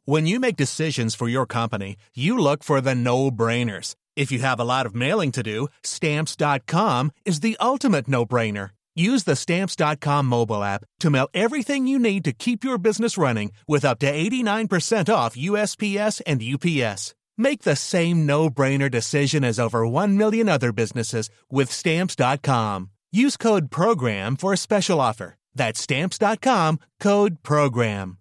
When you make decisions for your company, you look for the no-brainers. If you have a lot of mailing to do, Stamps.com is the ultimate no-brainer. Use the Stamps.com mobile app to mail everything you need to keep your business running with up to 89% off USPS and UPS. Make the same no-brainer decision as over 1 million other businesses with Stamps.com. Use code PROGRAM for a special offer. That's Stamps.com, code PROGRAM.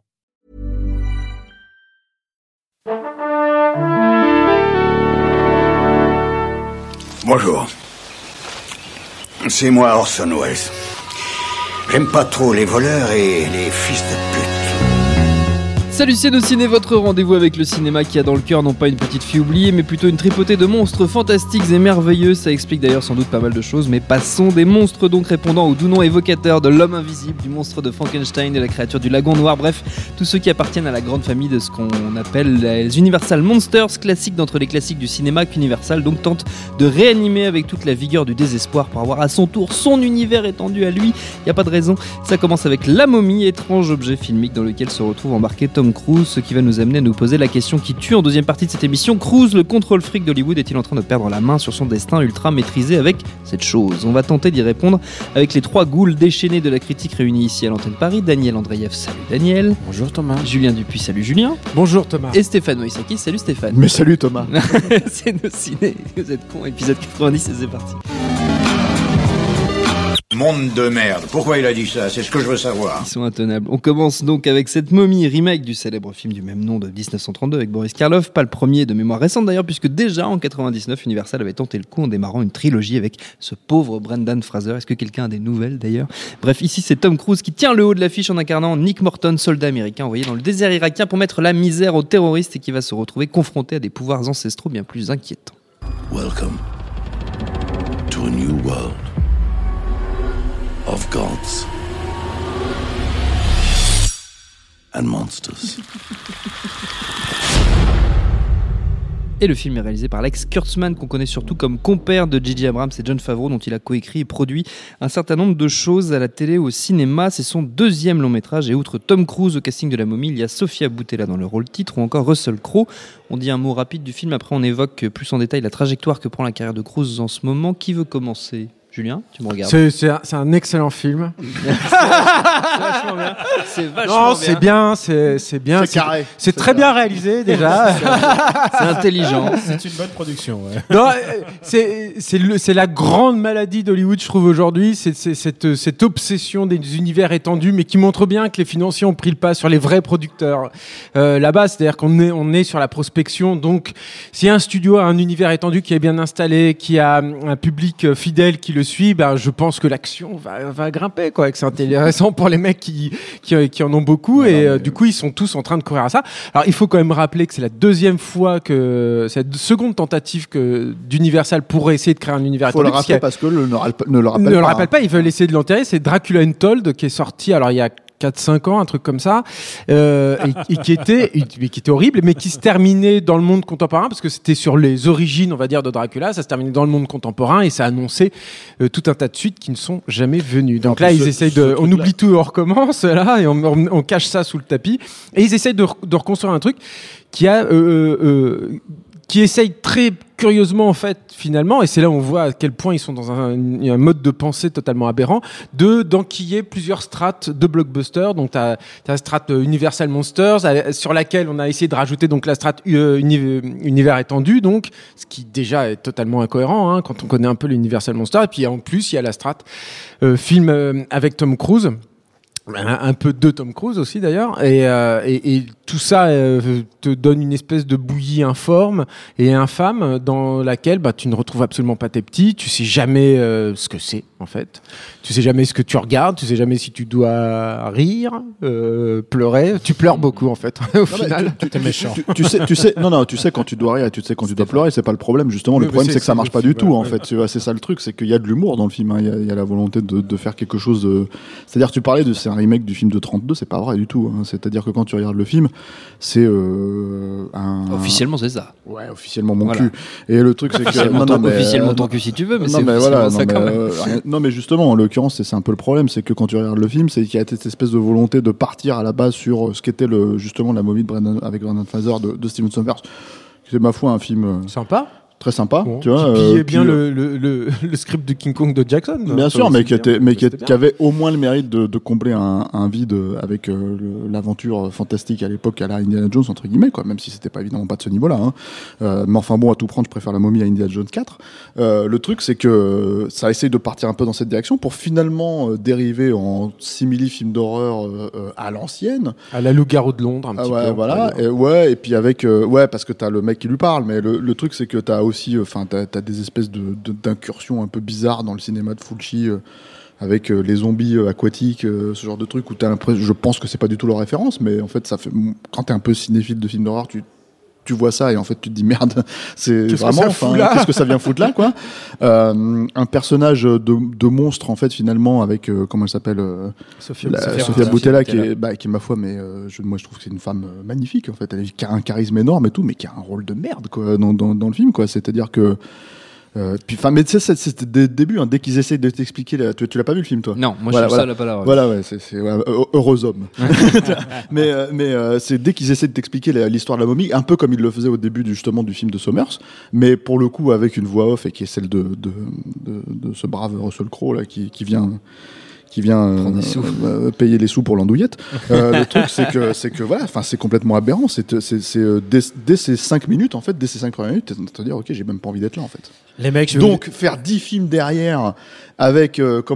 Bonjour. C'est moi Orson Welles. J'aime pas trop les voleurs et les fils de pute. Salut, c'est Ciné, votre rendez-vous avec le cinéma qui a dans le cœur non pas une petite fille oubliée, mais plutôt une tripotée de monstres fantastiques et merveilleux. Ça explique d'ailleurs sans doute pas mal de choses, mais passons des monstres donc répondant au doux nom évocateur de l'homme invisible, du monstre de Frankenstein, de la créature du lagon noir, bref, tous ceux qui appartiennent à la grande famille de ce qu'on appelle les Universal Monsters, classiques d'entre les classiques du cinéma qu'Universal donc tente de réanimer avec toute la vigueur du désespoir pour avoir à son tour son univers étendu à lui. Y a pas de raison. Ça commence avec La Momie, étrange objet filmique dans lequel se retrouve embarqué Tom Cruise, ce qui va nous amener à nous poser la question qui tue en deuxième partie de cette émission. Cruise, le contrôle fric d'Hollywood, est-il en train de perdre la main sur son destin ultra maîtrisé avec cette chose? On va tenter d'y répondre avec les trois ghouls déchaînés de la critique réunis ici à l'antenne Paris. Daniel Andreev, salut Daniel. Bonjour Thomas. Julien Dupuis, salut Julien. Bonjour Thomas. Et Stéphane Moïsaki, salut Stéphane. Mais salut Thomas. C'est nos ciné, vous êtes cons, épisode 90 et c'est parti. Monde de merde. Pourquoi il a dit ça? C'est ce que je veux savoir. Ils sont intenables. On commence donc avec cette Momie, remake du célèbre film du même nom de 1932 avec Boris Karloff. Pas le premier de mémoire récente d'ailleurs, puisque déjà en 99, Universal avait tenté le coup en démarrant une trilogie avec ce pauvre Brendan Fraser. Est-ce que quelqu'un a des nouvelles d'ailleurs? Bref, ici c'est Tom Cruise qui tient le haut de l'affiche en incarnant Nick Morton, soldat américain envoyé dans le désert irakien pour mettre la misère aux terroristes et qui va se retrouver confronté à des pouvoirs ancestraux bien plus inquiétants. Welcome to a new world of gods and monsters. Et le film est réalisé par Alex Kurtzman, qu'on connaît surtout comme compère de J.J. Abrams et Jon Favreau, dont il a coécrit et produit un certain nombre de choses à la télé ou au cinéma. C'est son deuxième long métrage, et outre Tom Cruise au casting de La Momie, il y a Sofia Boutella dans le rôle titre, ou encore Russell Crowe. On dit un mot rapide du film, après on évoque plus en détail la trajectoire que prend la carrière de Cruise en ce moment. Qui veut commencer ? Julien, tu me regardes. C'est un excellent film. C'est vachement bien. C'est vachement non, c'est bien, c'est bien. C'est carré. C'est très bien réalisé déjà. C'est intelligent. C'est une bonne production. Ouais. Non, c'est la grande maladie d'Hollywood, je trouve aujourd'hui. C'est cette obsession des univers étendus, mais qui montre bien que les financiers ont pris le pas sur les vrais producteurs. Là-bas, c'est-à-dire qu'on est sur la prospection. Donc, si un studio a un univers étendu qui est bien installé, qui a un public fidèle qui le suit, ben, je pense que l'action va grimper, quoi, et que c'est intéressant pour les mecs qui en ont beaucoup, et du coup ils sont tous en train de courir à ça. Alors il faut quand même rappeler que c'est la deuxième fois que c'est la seconde tentative que d'Universal pourrait essayer de créer un univers étendu. Il faut le rappeler parce que ne le rappelle pas. Ils veulent essayer de l'enterrer. C'est Dracula Untold qui est sorti, alors il y a 4-5 ans, un truc comme ça, et qui était horrible, mais qui se terminait dans le monde contemporain, parce que c'était sur les origines, on va dire, de Dracula. Ça se terminait dans le monde contemporain, et ça annonçait tout un tas de suites qui ne sont jamais venues. Donc là, ils essayent on oublie tout, on recommence, là, et on cache ça sous le tapis, et ils essayent de reconstruire un truc qui essaye très curieusement, en fait, finalement, et c'est là où on voit à quel point ils sont dans un mode de pensée totalement aberrant, d'enquiller plusieurs strates de blockbusters. Donc, t'as la strate Universal Monsters, sur laquelle on a essayé de rajouter donc la strate univers étendu, donc, ce qui déjà est totalement incohérent, hein, quand on connaît un peu l'Universal Monsters. Et puis, en plus, il y a la strate film avec Tom Cruise. Un peu de Tom Cruise aussi d'ailleurs, et tout ça te donne une espèce de bouillie informe et infâme dans laquelle tu ne retrouves absolument pas tes petits, tu sais jamais ce que c'est en fait, tu sais jamais ce que tu regardes, tu sais jamais si tu dois rire, pleurer, tu pleures beaucoup en fait au final. Tu es méchant. Tu sais quand tu dois rire et tu sais quand tu dois pleurer, c'est pas le problème justement. Le problème c'est que ça marche pas du tout en fait. Tu vois, c'est ça le truc, c'est qu'il y a de l'humour dans le film, hein. Il y a la volonté de faire quelque chose de... C'est-à-dire, tu parlais c'est un remake du film de 32, c'est pas vrai du tout, hein. C'est-à-dire que quand tu regardes le film, c'est Officiellement, c'est ça. Ouais, officiellement mon cul. Et le truc, c'est que officiellement ton cul si tu veux, mais c'est officiellement ça quand même. Non, mais justement, en l'occurrence, c'est un peu le problème, c'est que quand tu regardes le film, c'est qu'il y a cette espèce de volonté de partir à la base sur ce qu'était justement la momie avec Brendan Fraser de Steven Sommers. C'est ma foi un film sympa. Très sympa, bon, tu vois. Qui pillait bien le script de King Kong de Jackson. Bien sûr, mais qui avait au moins le mérite de combler un vide avec l'aventure fantastique à l'époque à la Indiana Jones entre guillemets, quoi. Même si c'était pas évidemment pas de ce niveau-là. Hein. Mais enfin bon, à tout prendre, je préfère la momie à Indiana Jones 4. Le truc, c'est que ça essaye de partir un peu dans cette direction pour finalement dériver en simili film d'horreur à l'ancienne. À la Loup-garou de Londres, un petit peu. Voilà. Et puis avec parce que t'as le mec qui lui parle, mais le truc, c'est que t'as aussi, t'as des espèces d'incursions un peu bizarres dans le cinéma de Fulci avec les zombies aquatiques, ce genre de truc où je pense que c'est pas du tout leur référence, mais en fait quand t'es un peu cinéphile de films d'horreur, tu vois ça et en fait tu te dis merde, c'est vraiment qu'est-ce que ça vient foutre là, quoi. Un personnage de monstre en fait finalement avec comment elle s'appelle, Sofia Boutella qui est ma foi, mais moi je trouve que c'est une femme magnifique en fait, elle a un charisme énorme et tout, mais qui a un rôle de merde quoi dans le film, quoi. C'est-à-dire que mais tu sais, c'était dès le début, hein, dès qu'ils essayent de t'expliquer, tu l'as pas vu le film, toi? Non, moi je suis ça, là pas là. Voilà, ouais, c'est heureux homme. mais c'est dès qu'ils essaient de t'expliquer l'histoire de la momie, un peu comme ils le faisaient au début justement du film de Sommers, mais pour le coup avec une voix off et qui est celle de ce brave Russell Crowe là qui vient payer les sous pour l'andouillette. Le truc, c'est que voilà, enfin, c'est complètement aberrant. Dès ces 5 minutes, en fait, dès ces 5 premières minutes, t'es en train de dire, ok, j'ai même pas envie d'être là, en fait. Les mecs, donc, faire 10 films derrière, avec,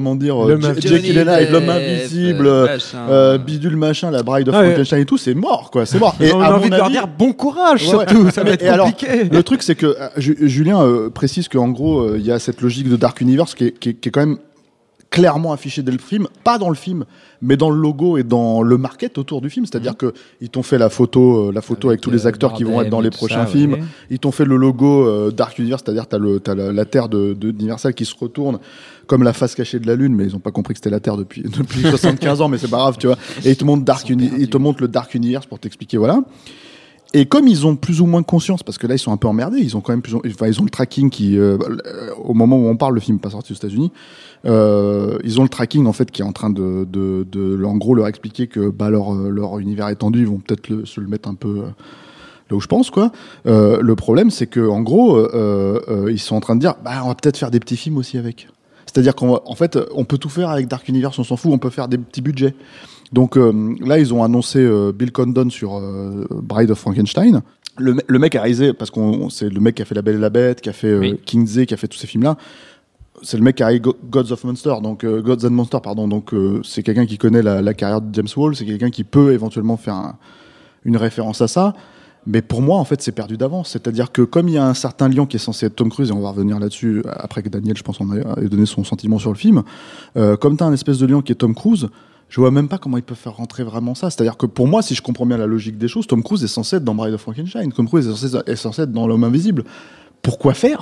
Jake Gyllenhaal, l'homme invisible, bidule machin, la Bride of Frankenstein et tout, c'est mort, quoi, c'est mort. Et on a envie de leur dire bon courage, surtout, ça va être compliqué. Alors, le truc, c'est que, Julien précise qu'en gros, il y a cette logique de Dark Universe qui est quand même clairement affiché dès le film, pas dans le film, mais dans le logo et dans le market autour du film. C'est-à-dire que ils t'ont fait la photo avec tous les acteurs qui vont être dans les prochains films. Ouais. Ils t'ont fait le logo Dark Universe, c'est-à-dire t'as la Terre d'Universal qui se retourne comme la face cachée de la Lune, mais ils ont pas compris que c'était la Terre depuis 75 ans, mais c'est pas grave, tu vois. Et ils te montrent le Dark Universe pour t'expliquer, voilà. Et comme ils ont plus ou moins conscience, parce que là ils sont un peu emmerdés, ils ont quand même ils ont le tracking qui, au moment où on parle, le film n'est pas sorti aux États-Unis, ils ont le tracking en fait qui est en train de en gros leur expliquer que leur univers étendu, ils vont peut-être se le mettre un peu là où je pense, quoi. Le problème, c'est que en gros, ils sont en train de dire, on va peut-être faire des petits films aussi avec. C'est-à-dire qu'en fait, on peut tout faire avec Dark Universe, on s'en fout, on peut faire des petits budgets. Donc là, ils ont annoncé Bill Condon sur Bride of Frankenstein. Le mec a réalisé, parce c'est le mec qui a fait La Belle et la Bête, qui a fait Kingsley, qui a fait tous ces films-là. C'est le mec qui a réalisé Gods and Monsters, donc c'est quelqu'un qui connaît la carrière de James Whale, c'est quelqu'un qui peut éventuellement faire une référence à ça. Mais pour moi, en fait, c'est perdu d'avance. C'est-à-dire que comme il y a un certain lion qui est censé être Tom Cruise, et on va revenir là-dessus après que Daniel, je pense, en ait donné son sentiment sur le film, comme tu as un espèce de lion qui est Tom Cruise, je vois même pas comment ils peuvent faire rentrer vraiment ça. C'est-à-dire que pour moi, si je comprends bien la logique des choses, Tom Cruise est censé être dans Bride of Frankenstein. Tom Cruise est censé être dans L'Homme Invisible. Pourquoi faire ?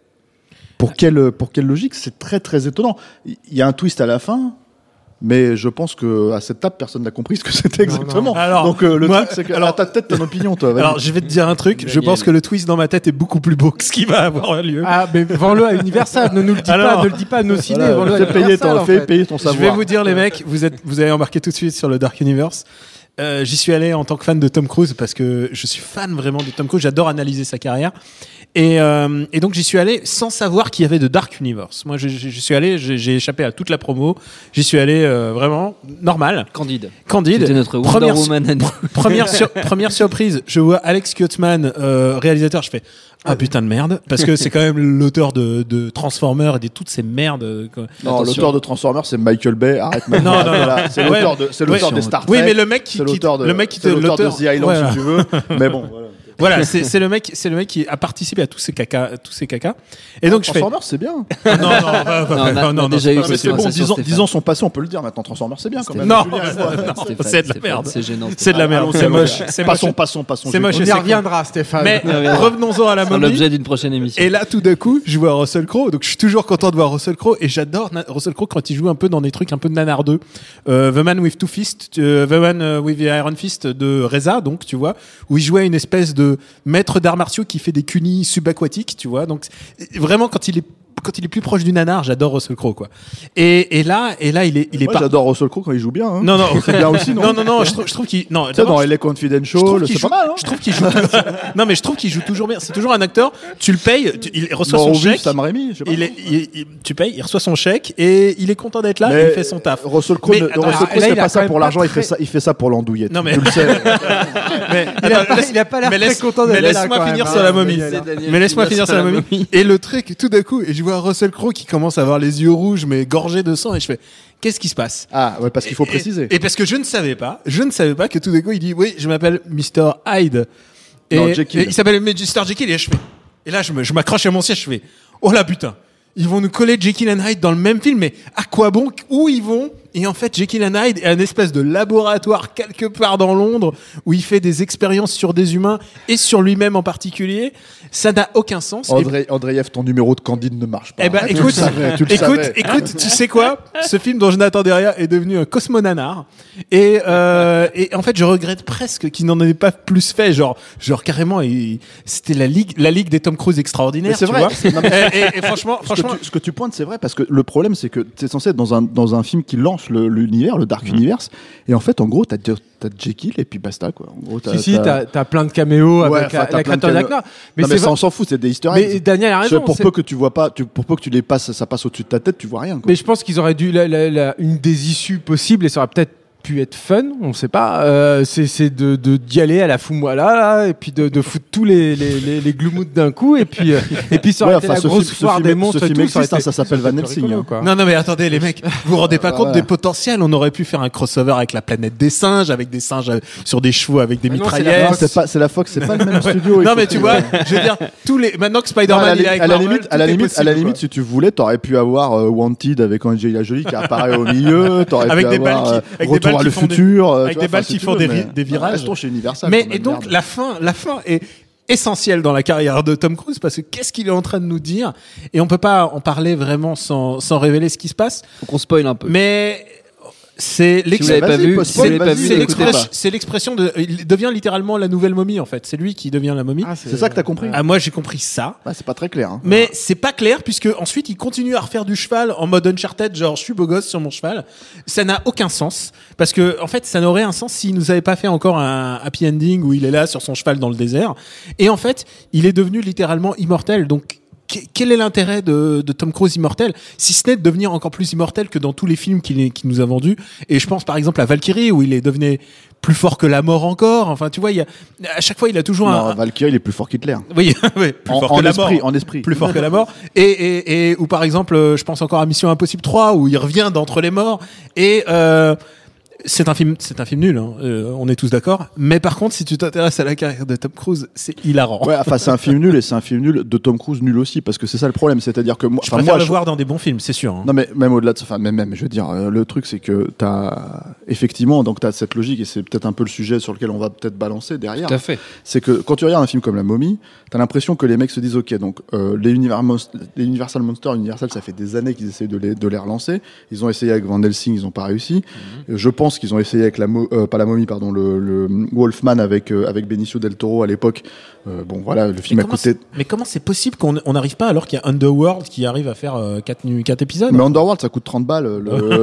Pour quelle logique ? C'est très très étonnant. Il y a un twist à la fin, mais je pense que à cette table, personne n'a compris ce que c'était exactement. Alors, donc truc, c'est que ta tête, ton opinion, toi. Alors, je vais te dire un truc. Je pense que le twist dans ma tête est beaucoup plus beau que ce qui va avoir lieu. Ah, mais vends-le à Universal. Ne nous le dis pas. Ne le dis pas à nos ciné. Fais payer ton savoir. Je vais vous dire, les mecs, vous avez embarqué tout de suite sur le Dark Universe. J'y suis allé en tant que fan de Tom Cruise parce que je suis fan vraiment de Tom Cruise. J'adore analyser sa carrière. Et donc j'y suis allé sans savoir qu'il y avait de Dark Universe. Moi, j'y suis allé, j'ai échappé à toute la promo. J'y suis allé vraiment normal. Candide. C'était notre Wonder Woman. Première surprise, je vois Alex Kurtzman, réalisateur. Je fais putain de merde, parce que c'est quand même l'auteur de Transformers et de toutes ces merdes. Non, l'auteur de Transformers, c'est Michael Bay. Arrête maintenant. Voilà, c'est l'auteur de Star Trek. Oui, mais le mec qui c'est l'auteur de The Island, si tu veux. Mais bon, voilà. Voilà, c'est le mec qui a participé à tous ces cacas. Et donc je fais. Transformers, c'est bien. Non, déjà eu Non, mais c'est bon, conversation, 10 ans sont passés, on peut le dire. Maintenant, Transformers, c'est bien quand même. Non, Stéphane, c'est de la merde. c'est gênant. C'est de la merde, c'est moche, c'est moche. Passons. C'est moche. On y c'est reviendra, Stéphane. Mais revenons-en à la C'est momie. l'objet d'une prochaine émission. Et là, tout d'un coup, je vois Russell Crowe. Donc, je suis toujours content de voir Russell Crowe. Et j'adore Russell Crowe quand il joue un peu dans des trucs un peu nanardeux. The Man with Two Fists, The Man with the Iron Fist de Reza, donc, tu vois, où il jouait une espèce de maître d'arts martiaux qui fait des kunis subaquatiques, tu vois. Donc, vraiment, quand il est plus proche du nanar, j'adore Russell Crowe, quoi. Et là, il est Moi, j'adore Russell Crowe quand il joue bien. Hein. Non, c'est bien aussi, non. Non, je trouve qu'il, non, Tu sais, dans LA Confidential, c'est pas mal, hein. Je trouve qu'il joue, non, mais je trouve qu'il joue toujours bien. C'est toujours un acteur, tu le payes, il reçoit son chèque. Sam Raimi, je sais pas. Tu payes, il reçoit son chèque et il est content d'être là et il fait son taf. Russell Crowe, c'est pas ça pour l'argent, il fait ça pour l'andouillette. Non, mais. Tu le sais. Il a pas l'air très content d'être là. Laisse-moi finir sur la momie. Mais laisse-moi finir sur la momie. Et le truc, tout d'un coup, et je vois Russell Crowe qui commence à avoir les yeux rouges, mais gorgés de sang, et je fais, qu'est-ce qui se passe? Ah, ouais, parce qu'il faut préciser. Et parce que je ne savais pas que tout d'un coup, il dit, oui, je m'appelle Mr. Hyde. Non, Jekyll. Et il s'appelle Mr. Jekyll, et je fais, et là, je m'accroche à mon siège, je fais, oh là, putain. Ils vont nous coller Jekyll and Hyde dans le même film, mais à quoi bon? Où ils vont? Et en fait, Jekyll and Hyde est un espèce de laboratoire quelque part dans Londres où il fait des expériences sur des humains et sur lui-même en particulier. Ça n'a aucun sens. Andreev, ton numéro de Candide ne marche pas. Eh ben, Tu écoute, le savais. écoute, tu sais quoi? Ce film dont je n'attendais rien est devenu un cosmonanar. Et en fait, je regrette presque qu'il n'en ait pas plus fait. Genre carrément, c'était la ligue des Tom Cruise extraordinaires. C'est tu vrai. vois. Et franchement, Ce que tu pointes, c'est vrai, parce que le problème, c'est que tu es censé être dans un film qui lance l'univers, le Dark Universe, et en fait, en gros, t'as Jekyll et puis basta, quoi. En gros, t'as plein de caméos Ouais, avec enfin, t'as la plein de créateur caméos. d'acteurs. Mais ça, on s'en fout, c'est des easter eggs. Mais Daniel a raison. Pour peu que tu vois pas, pour peu que tu les passes, ça passe au-dessus de ta tête, tu vois rien, quoi. Mais je pense qu'ils auraient dû une des issues possibles, et ça aurait peut-être pu être fun, on sait pas, c'est d'y aller à la fous-moi-là, là, et puis de foutre tous les gloumouts d'un coup, et puis ça aurait été la grosse foire des monstres. Ce film existe, ça s'appelle Van Helsing. Non, mais attendez, les mecs, vous vous rendez pas compte des potentiels? On aurait pu faire un crossover avec la planète des singes, avec des singes sur des chevaux, avec des mitraillettes. C'est la Fox, c'est pas le même studio. Non, mais tu vois, je veux dire, maintenant que Spider-Man il est avec Marvel, à la limite, si tu voulais, t'aurais pu avoir Wanted avec Angelina Jolie qui apparaît au milieu, t'aurais pu avoir Retour à le futur, avec des balles qui font des virages. Restons chez Universal. Mais et donc la fin est essentielle dans la carrière de Tom Cruise, parce que qu'est-ce qu'il est en train de nous dire? Et on peut pas en parler vraiment sans révéler ce qui se passe. Faut qu'on spoil un peu. Mais c'est l'expression de, il devient littéralement la nouvelle momie, en fait. C'est lui qui devient la momie. C'est ça que t'as compris? Ah, moi, j'ai compris ça. Bah, c'est pas très clair, hein. Mais c'est pas clair, puisque ensuite, il continue à refaire du cheval en mode Uncharted, genre, je suis beau gosse sur mon cheval. Ça n'a aucun sens. Parce que, en fait, ça n'aurait un sens s'il nous avait pas fait encore un happy ending où il est là sur son cheval dans le désert. Et en fait, il est devenu littéralement immortel. Donc, quel est l'intérêt de Tom Cruise immortel, si ce n'est de devenir encore plus immortel que dans tous les films qu'il nous a vendus? Et je pense par exemple à Valkyrie, où il est devenu plus fort que la mort encore. Enfin, tu vois, à chaque fois, il a toujours Valkyrie, il est plus fort qu'Hitler. Oui, plus fort que la mort. En esprit. Plus fort que la mort. Et ou par exemple, je pense encore à Mission Impossible 3, où il revient d'entre les morts. Et c'est un film nul, hein. On est tous d'accord. Mais par contre, si tu t'intéresses à la carrière de Tom Cruise, c'est hilarant. Ouais, enfin, c'est un film nul, et c'est un film nul de Tom Cruise nul aussi, parce que c'est ça le problème. C'est-à-dire que moi, je préfère le voir dans des bons films, c'est sûr, hein. Non, mais même au-delà de ça, même, je veux dire, le truc, c'est que effectivement, donc t'as cette logique, et c'est peut-être un peu le sujet sur lequel on va peut-être balancer derrière. Tout à fait. C'est que quand tu regardes un film comme La Momie, t'as l'impression que les mecs se disent, ok, donc les Universal Monsters, Universal, ça fait des années qu'ils essayent de les relancer. Ils ont essayé avec Van Helsing, ils ont pas réussi. Je pense qu'ils ont essayé avec le Wolfman avec Benicio del Toro à l'époque. Bon, voilà, le film a coûté. Mais comment c'est possible qu'on n'arrive pas, alors qu'il y a Underworld qui arrive à faire 4 épisodes? Mais Underworld, ça coûte 30 balles.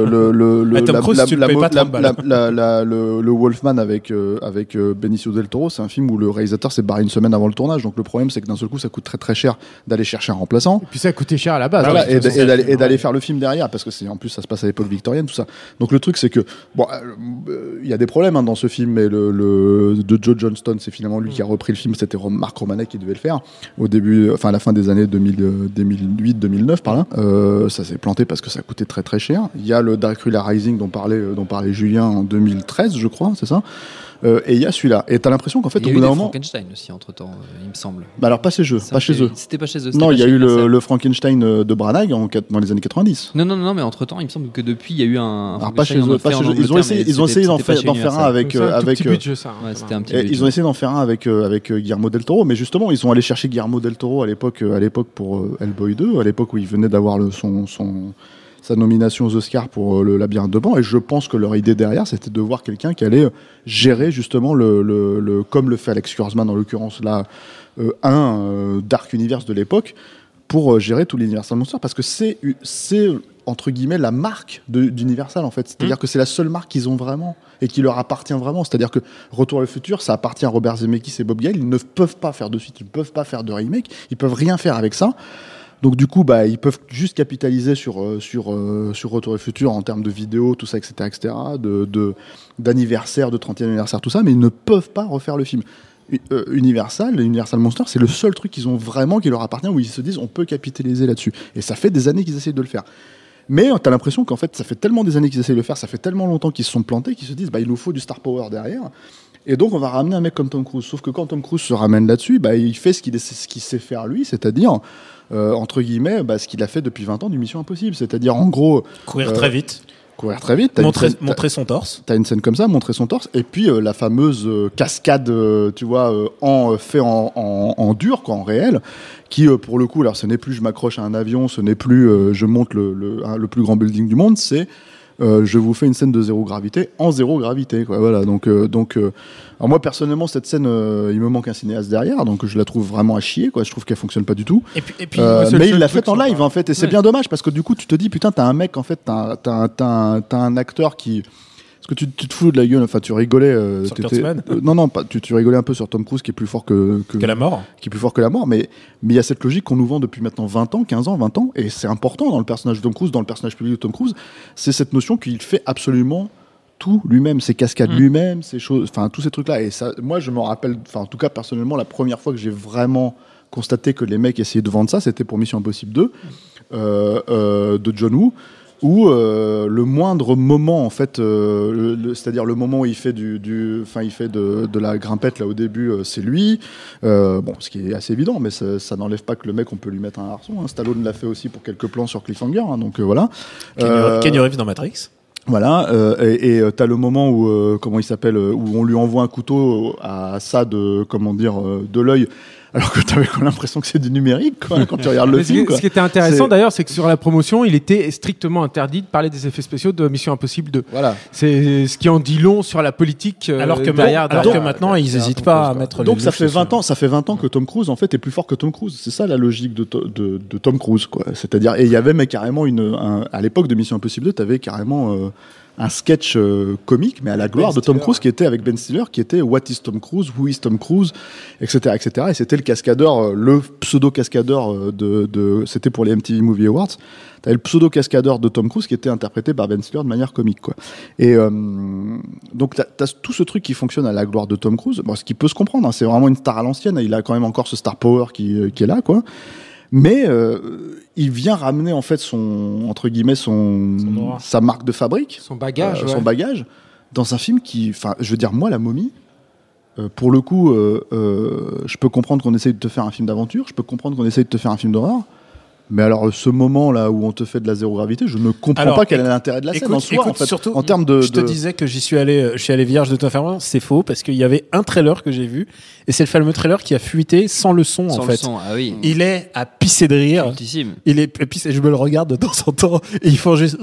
Le Wolfman avec Benicio del Toro, c'est un film où le réalisateur s'est barré une semaine avant le tournage. Donc le problème, c'est que d'un seul coup, ça coûte très très cher d'aller chercher un remplaçant. Et puis ça a coûté cher à la base. Voilà, et d'aller faire le film derrière, parce que en plus ça se passe à l'époque victorienne, tout ça. Donc le truc, c'est que bon, il y a des problèmes dans ce film, mais de Joe Johnston, c'est finalement lui qui a repris le film. C'était Marc Romanek qui devait le faire au début, enfin à la fin des années 2008-2009 par là. Ça s'est planté parce que ça coûtait très très cher. Il y a le Dracula Rising dont parlait Julien en 2013, je crois, c'est ça. Et il y a celui-là. Et t'as l'impression qu'en fait, Il y au a bout eu d'un des moment. Frankenstein aussi entre-temps, il me semble. Bah alors, pas chez eux. Ça Pas chez fait- eux. C'était pas chez eux. c'était Non, pas il y a chez eu Universal. le Frankenstein de Branagh dans les années 90. Non, mais entre-temps, il me semble que depuis, il y a eu un. Alors, pas chez Frankenstein, on en eux. Pas fait en chez eux. Ils ont Angleterre, essayé, mais ils ont essayé d'en c'était pas chez faire un Universal. avec. C'est un tout avec petit budget, ça. Ouais, c'était un petit Et budget. ils ont essayé d'en faire un avec Guillermo del Toro, mais justement, ils sont allés chercher Guillermo del Toro à l'époque pour Hellboy 2, à l'époque où il venait d'avoir sa nomination aux Oscars pour le Labyrinthe de Pan. Et je pense que leur idée derrière, c'était de voir quelqu'un qui allait gérer justement comme le fait Alex Kurzman en l'occurrence là, Dark Universe de l'époque, pour gérer tout l'Universal Monster, parce que c'est entre guillemets la marque d'Universal en fait. C'est-à-dire que c'est la seule marque qu'ils ont vraiment et qui leur appartient vraiment. C'est-à-dire que Retour à le futur, ça appartient à Robert Zemeckis et Bob Gale. Ils ne peuvent pas faire de suite, ils ne peuvent pas faire de remake, ils peuvent rien faire avec ça. Donc du coup, ils peuvent juste capitaliser sur Retour au futur en termes de vidéos, tout ça, etc., d'anniversaire, de 30e anniversaire, tout ça, mais ils ne peuvent pas refaire le film. Universal Monster, c'est le seul truc qu'ils ont vraiment qui leur appartient, où ils se disent on peut capitaliser là-dessus. Et ça fait des années qu'ils essayent de le faire. Mais t'as l'impression qu'en fait, ça fait tellement des années qu'ils essayent de le faire, ça fait tellement longtemps qu'ils se sont plantés, qu'ils se disent il nous faut du star power derrière. Et donc on va ramener un mec comme Tom Cruise. Sauf que quand Tom Cruise se ramène là-dessus, il fait ce qu'il sait faire lui, c'est-à-dire entre guillemets ce qu'il a fait depuis 20 ans du Mission Impossible, c'est-à-dire en gros Courir très vite. Montrer son torse. T'as une scène comme ça, montrer son torse, et puis la fameuse cascade, fait en dur, en réel, qui pour le coup, alors ce n'est plus je m'accroche à un avion, ce n'est plus je monte le plus grand building du monde, c'est je vous fais une scène de zéro gravité en zéro gravité, quoi. Voilà. Donc, alors moi personnellement cette scène, il me manque un cinéaste derrière, donc je la trouve vraiment à chier, quoi. Je trouve qu'elle fonctionne pas du tout. Et puis mais il l'a fait en live en fait, et c'est bien dommage parce que du coup tu te dis putain t'as un mec en fait, t'as un acteur qui. Parce que tu te fous de la gueule, enfin tu rigolais. Sur Kurtzman non, pas, tu rigolais un peu sur Tom Cruise qui est plus fort que la mort. Qui est plus fort que la mort, mais il y a cette logique qu'on nous vend depuis maintenant 20 ans, 15 ans, 20 ans, et c'est important dans le personnage de Tom Cruise, dans le personnage public de Tom Cruise, c'est cette notion qu'il fait absolument tout lui-même, ses cascades lui-même, ses choses, enfin tous ces trucs-là. Et ça, moi je me rappelle, enfin en tout cas personnellement, la première fois que j'ai vraiment constaté que les mecs essayaient de vendre ça, c'était pour Mission Impossible 2 de John Woo. Où le moindre moment en fait, c'est-à-dire le moment où il fait il fait de la grimpette là au début, c'est lui. Ce qui est assez évident, mais ça n'enlève pas que le mec on peut lui mettre un harçon. Hein. Stallone l'a fait aussi pour quelques plans sur Cliffhanger, hein, donc voilà. Kenny Reeves dans Matrix. Voilà, et t'as le moment où comment il s'appelle, où on lui envoie un couteau à ça de l'œil. Alors que t'avais l'impression que c'est du numérique, quoi, quand tu regardes le film. Ce qui était intéressant d'ailleurs, c'est que sur la promotion, il était strictement interdit de parler des effets spéciaux de Mission Impossible 2. Voilà. C'est ce qui en dit long sur la politique. Alors que maintenant, ils n'hésitent pas à mettre. Donc ça fait 20 ans que Tom Cruise en fait est plus fort que Tom Cruise. C'est ça la logique de Tom Cruise, quoi. C'est-à-dire, et il y avait carrément à l'époque de Mission Impossible 2, t'avais carrément un sketch comique, mais à la gloire de Tom Cruise, qui était avec Ben Stiller, qui était What is Tom Cruise, Who is Tom Cruise, etc., etc. Et c'était le cascadeur, le pseudo cascadeur c'était pour les MTV Movie Awards. T'avais le pseudo cascadeur de Tom Cruise qui était interprété par Ben Stiller de manière comique, quoi. Et donc t'as tout ce truc qui fonctionne à la gloire de Tom Cruise. Bon, ce qui peut se comprendre, hein, c'est vraiment une star à l'ancienne. Il a quand même encore ce star power qui est là, quoi. Mais il vient ramener en fait entre guillemets sa marque de fabrique, son bagage, son bagage dans un film qui, enfin, je veux dire, moi, La Momie, pour le coup, je peux comprendre qu'on essaye de te faire un film d'aventure, je peux comprendre qu'on essaye de te faire un film d'horreur. Mais alors, ce moment-là où on te fait de la zéro gravité, je ne comprends pas quel est l'intérêt de la scène en soi, en fait. Surtout, en termes de. Je te disais que je suis allé vierge de toute façon, c'est faux, parce qu'il y avait un trailer que j'ai vu, et c'est le fameux trailer qui a fuité sans le son, en fait. Sans le son, ah oui. Il est à pisser de rire. Cultissime. Il est pissé, je me le regarde de temps en temps, et ils font juste.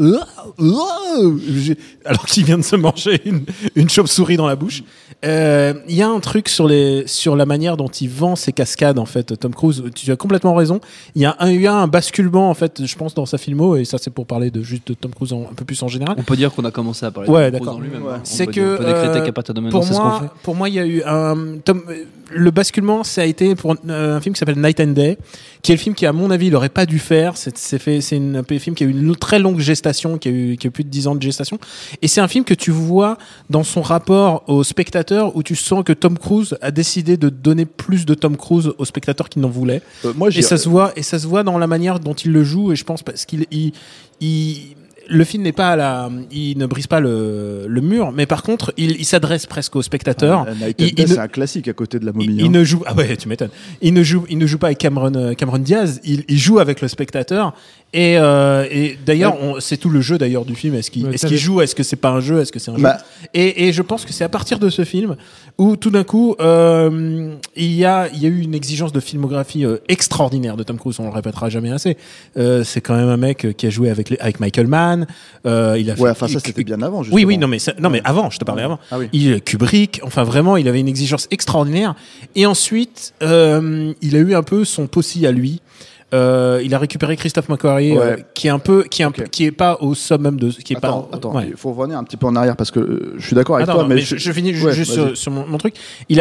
Alors qu'il vient de se manger une chauve-souris dans la bouche. Il y a un truc sur la manière dont il vend ses cascades, en fait, Tom Cruise. Tu as complètement raison. Il y a un basculement, en fait, je pense, dans sa filmo, et ça c'est pour parler de Tom Cruise un peu plus en général. On peut dire qu'on a commencé à parler de Tom Cruise en lui-même. Ouais. C'est on peut décréter qu'à partir de maintenant, c'est ce qu'on fait. Pour moi, il y a eu le basculement, ça a été pour un film qui s'appelle Night and Day, qui est le film qui, à mon avis, il aurait pas dû faire. C'est un film qui a eu une très longue gestation, qui a plus de 10 ans de gestation. Et c'est un film que tu vois dans son rapport au spectateur, où tu sens que Tom Cruise a décidé de donner plus de Tom Cruise au spectateur qui n'en voulait. Ça se voit dans la manière dont il le joue, et je pense parce qu'il le film n'est pas il ne brise pas le mur, mais par contre, il s'adresse presque aux spectateurs. C'est un classique à côté de la momie. Il ne joue, ah ouais, tu m'étonnes. Il ne joue pas avec Cameron Diaz. Il joue avec le spectateur. Et d'ailleurs, c'est tout le jeu d'ailleurs du film. Est-ce qu'il joue? Est-ce que c'est pas un jeu? Est-ce que c'est un jeu? Et je pense que c'est à partir de ce film où tout d'un coup, il y a eu une exigence de filmographie extraordinaire de Tom Cruise. On le répétera jamais assez. C'est quand même un mec qui a joué avec Michael Mann. Il a fait, ça c'était bien avant. Justement. Oui, non mais avant. Je te parlais avant. Ah oui. Kubrick. Enfin vraiment, il avait une exigence extraordinaire. Et ensuite, il a eu un peu son possi à lui. Il a récupéré Christophe McQuarrie, qui est pas au summum de, qui est attends, il faut revenir un petit peu en arrière parce que je suis d'accord avec toi, mais je finis juste sur mon truc.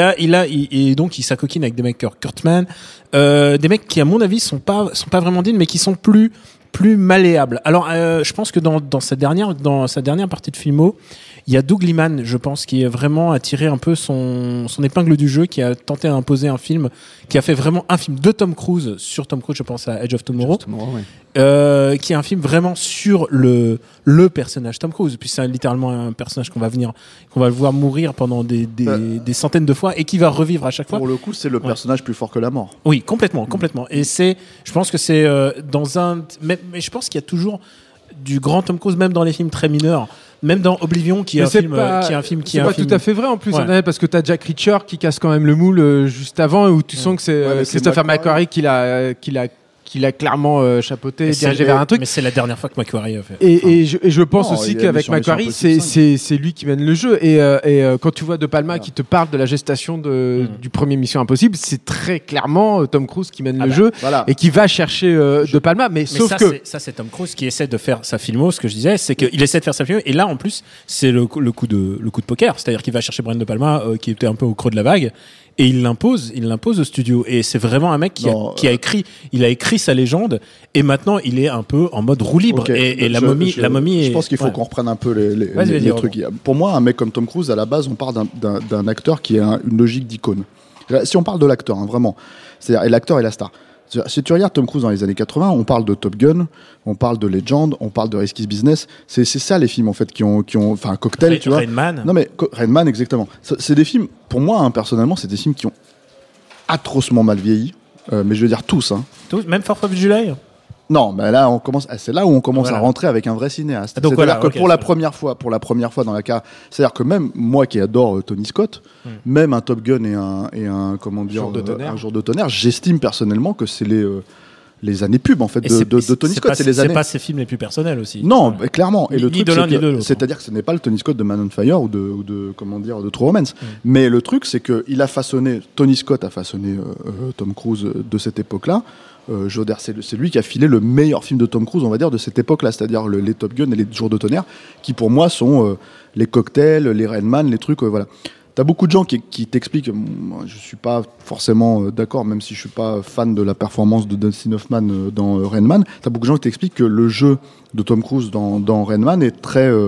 Et donc il s'acoquine avec des mecs Kurtzman, des mecs qui à mon avis sont pas vraiment dignes, mais qui sont plus malléables. Alors je pense que dans sa dernière partie de filmo, il y a Doug Liman, je pense, qui a vraiment tiré un peu son épingle du jeu, qui a tenté d'imposer un film, qui a fait vraiment un film de Tom Cruise sur Tom Cruise, je pense à Edge of Tomorrow, qui est un film vraiment sur le personnage Tom Cruise. Puis c'est littéralement un personnage qu'on va le voir mourir pendant des centaines de fois et qui va revivre à chaque fois. Pour le coup, c'est le personnage plus fort que la mort. Oui, complètement. Et je pense que c'est mais je pense qu'il y a toujours du grand Tom Cruise, même dans les films très mineurs. Même dans Oblivion, qui est un film c'est pas tout à fait vrai en plus, parce que t'as Jack Reacher qui casse quand même le moule juste avant, où tu sens que c'est Christopher McQuarrie qui l'a clairement chapeauté et dirigé vers un truc. Mais c'est la dernière fois que McQuarrie a fait. Et je pense aussi qu'avec McQuarrie, c'est lui qui mène le jeu. Et quand tu vois De Palma qui te parle de la gestation du premier Mission Impossible, c'est très clairement Tom Cruise qui mène le jeu et qui va chercher De Palma. Mais sauf que c'est Tom Cruise qui essaie de faire sa filmo. Ce que je disais, c'est qu'il essaie de faire sa filmo. Et là, en plus, c'est le coup de poker. C'est-à-dire qu'il va chercher Brian De Palma, qui était un peu au creux de la vague. Et il l'impose au studio. Et c'est vraiment un mec qui a écrit sa légende. Et maintenant, il est un peu en mode roue libre. Okay. Et la momie je pense qu'il faut qu'on reprenne un peu les trucs. Pour moi, un mec comme Tom Cruise, à la base, on parle d'un acteur qui a une logique d'icône. Si on parle de l'acteur, vraiment. C'est-à-dire, et l'acteur est la star. Si tu regardes Tom Cruise dans les années 80, on parle de Top Gun, on parle de Legend, on parle de Risky Business. C'est ça les films en fait qui ont enfin Cocktail, tu vois. Rain Man. Non mais Rain Man exactement. C'est des films, pour moi personnellement, c'est des films qui ont atrocement mal vieilli. Mais je veux dire tous. Tous, même 4th of July. Non, mais là c'est là où on commence à rentrer avec un vrai cinéaste. Donc c'est-à-dire que pour la première fois dans la carrière, c'est-à-dire que même moi qui adore Tony Scott, même un Top Gun et un comment dire un Jour de tonnerre, j'estime personnellement que c'est les années pub en fait de Tony Scott. C'est pas ses films les plus personnels aussi. Non, mais clairement. Et le truc, de l'un ni de l'autre. C'est-à-dire que ce n'est pas le Tony Scott de Man on Fire ou de comment dire de True Romance. Mais le truc, c'est que Tony Scott a façonné Tom Cruise de cette époque-là. Je veux dire, c'est lui qui a filé le meilleur film de Tom Cruise, on va dire, de cette époque-là, c'est-à-dire les Top Gun et les Jours de tonnerre, qui pour moi sont les Cocktails, les Rain Man, les trucs, voilà. T'as beaucoup de gens qui t'expliquent, je suis pas forcément d'accord, même si je suis pas fan de la performance de Dustin Hoffman dans Rain Man, t'as beaucoup de gens qui t'expliquent que le jeu de Tom Cruise dans Rain Man est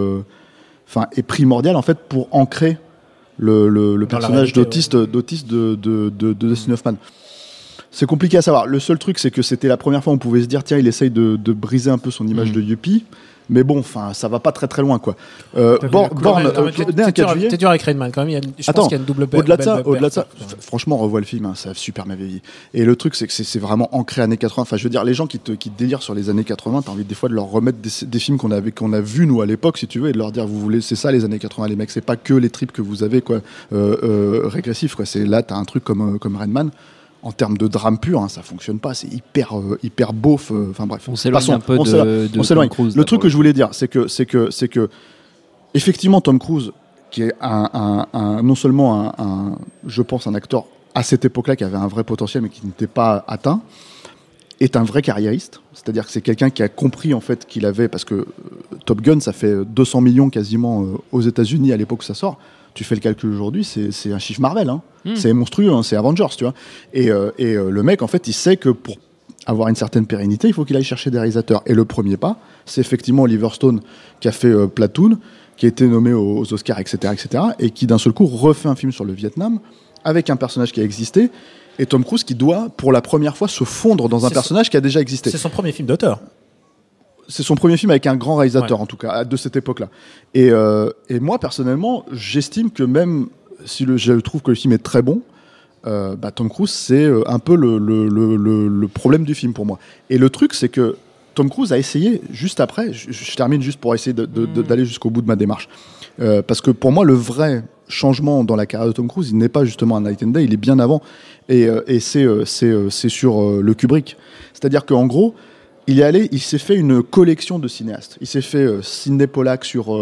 est primordial en fait pour ancrer le personnage d'autiste de Dustin Hoffman. C'est compliqué à savoir. Le seul truc, c'est que c'était la première fois où on pouvait se dire, tiens, il essaye de briser un peu son image de Yuppie. Mais bon, ça va pas très très loin, quoi. Born, né un 4 juillet. T'es dur avec Rain Man quand même. Je pense qu'il y a une double. Au-delà de ça, franchement, revois le film, ça a super bien vieilli. Et le truc, c'est que c'est vraiment ancré années 80. Enfin, je veux dire, les gens qui délirent sur les années 80, t'as envie des fois de leur remettre des films qu'on a vus nous à l'époque, si tu veux, et de leur dire, vous voulez, c'est ça les années 80, les mecs, c'est pas que les tripes que vous avez, quoi, régressifs, quoi. C'est là, t'as un truc comme Rain Man. En termes de drame pur, ça fonctionne pas, c'est hyper beauf. Enfin bref, on s'éloigne un peu de Tom Cruise. Le truc que je voulais dire, c'est que effectivement Tom Cruise, qui est non seulement je pense un acteur à cette époque-là qui avait un vrai potentiel mais qui n'était pas atteint, est un vrai carriériste. C'est-à-dire que c'est quelqu'un qui a compris en fait qu'il avait, parce que Top Gun, ça fait 200 millions quasiment aux États-Unis à l'époque où ça sort. Tu fais le calcul aujourd'hui, c'est un chiffre Marvel, c'est monstrueux, c'est Avengers, tu vois. Et le mec, en fait, il sait que pour avoir une certaine pérennité, il faut qu'il aille chercher des réalisateurs. Et le premier pas, c'est effectivement Oliver Stone qui a fait Platoon, qui a été nommé aux Oscars, etc., et qui d'un seul coup refait un film sur le Vietnam avec un personnage qui a existé. Et Tom Cruise qui doit, pour la première fois, se fondre dans un personnage qui a déjà existé. C'est son premier film d'auteur. c'est son premier film avec un grand réalisateur, en tout cas, de cette époque-là. Et moi, personnellement, j'estime que même si je trouve que le film est très bon, Tom Cruise, c'est un peu le problème du film pour moi. Et le truc, c'est que Tom Cruise a essayé, juste après, je termine juste pour essayer d'aller jusqu'au bout de ma démarche, parce que pour moi, le vrai changement dans la carrière de Tom Cruise, il n'est pas justement un Night and Day, il est bien avant, et c'est sur le Kubrick. C'est-à-dire qu'en gros, il s'est fait une collection de cinéastes. Il s'est fait Sidney Pollack sur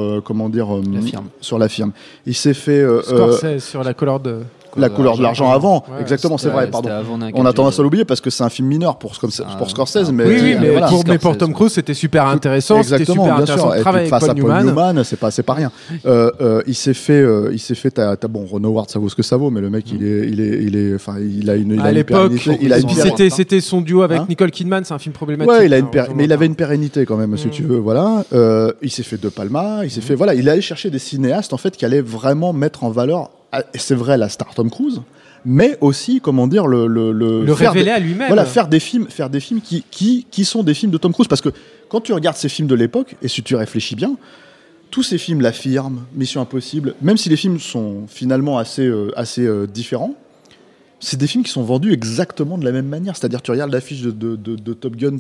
sur La Firme. Il s'est fait Scorsese sur La couleur de l'argent avant. Ouais, exactement, c'est vrai. Pardon. Avant On a tendance à l'oublier parce que c'est un film mineur pour Scorsese, mais oui, mais voilà. pour Tom Cruise, c'était super intéressant. C'était Exactement, super bien intéressant sûr. de travailler avec Paul Newman. C'est pas rien. Il s'est fait. Bon, Ron Howard, ça vaut ce que ça vaut, mais le mec, il a une. À l'époque, pérennité. c'était son duo avec Nicole Kidman. C'est un film problématique. Ouais, mais il avait une pérennité quand même, si tu veux. Voilà. Il s'est fait De Palma. Il s'est fait. Voilà, il allait chercher des cinéastes en fait qui allaient vraiment mettre en valeur. C'est vrai, la star Tom Cruise. Mais aussi, comment dire, le révéler à lui-même. Voilà, faire des films qui sont des films de Tom Cruise. Parce que quand tu regardes ces films de l'époque, et si tu réfléchis bien, tous ces films, La Firme, Mission Impossible, même si les films sont finalement assez différents, c'est des films qui sont vendus exactement de la même manière. C'est-à-dire, tu regardes l'affiche de Top Gun,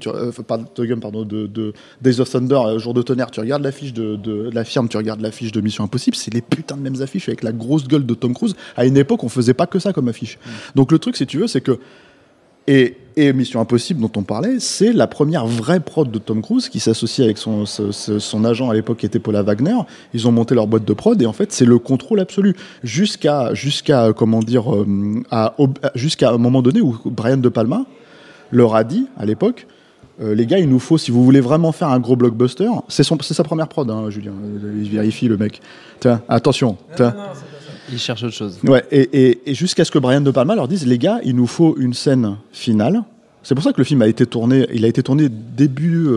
de Days of Thunder, Jour de tonnerre, tu regardes l'affiche de La Firme, tu regardes l'affiche de Mission Impossible, c'est les putains de mêmes affiches avec la grosse gueule de Tom Cruise. À une époque, on faisait pas que ça comme affiche. Donc le truc, si tu veux, c'est que et Mission Impossible dont on parlait, c'est la première vraie prod de Tom Cruise qui s'associe avec son agent à l'époque qui était Paula Wagner. Ils ont monté leur boîte de prod et en fait c'est le contrôle absolu jusqu'à comment dire jusqu'à un moment donné où Brian De Palma leur a dit à l'époque les gars, il nous faut, si vous voulez vraiment faire un gros blockbuster, c'est sa première prod, hein, Julien. Il vérifie le mec. Tiens, attention. Tiens. Il cherche autre chose. Ouais, et jusqu'à ce que Brian De Palma leur dise, les gars, il nous faut une scène finale. C'est pour ça que le film a été tourné début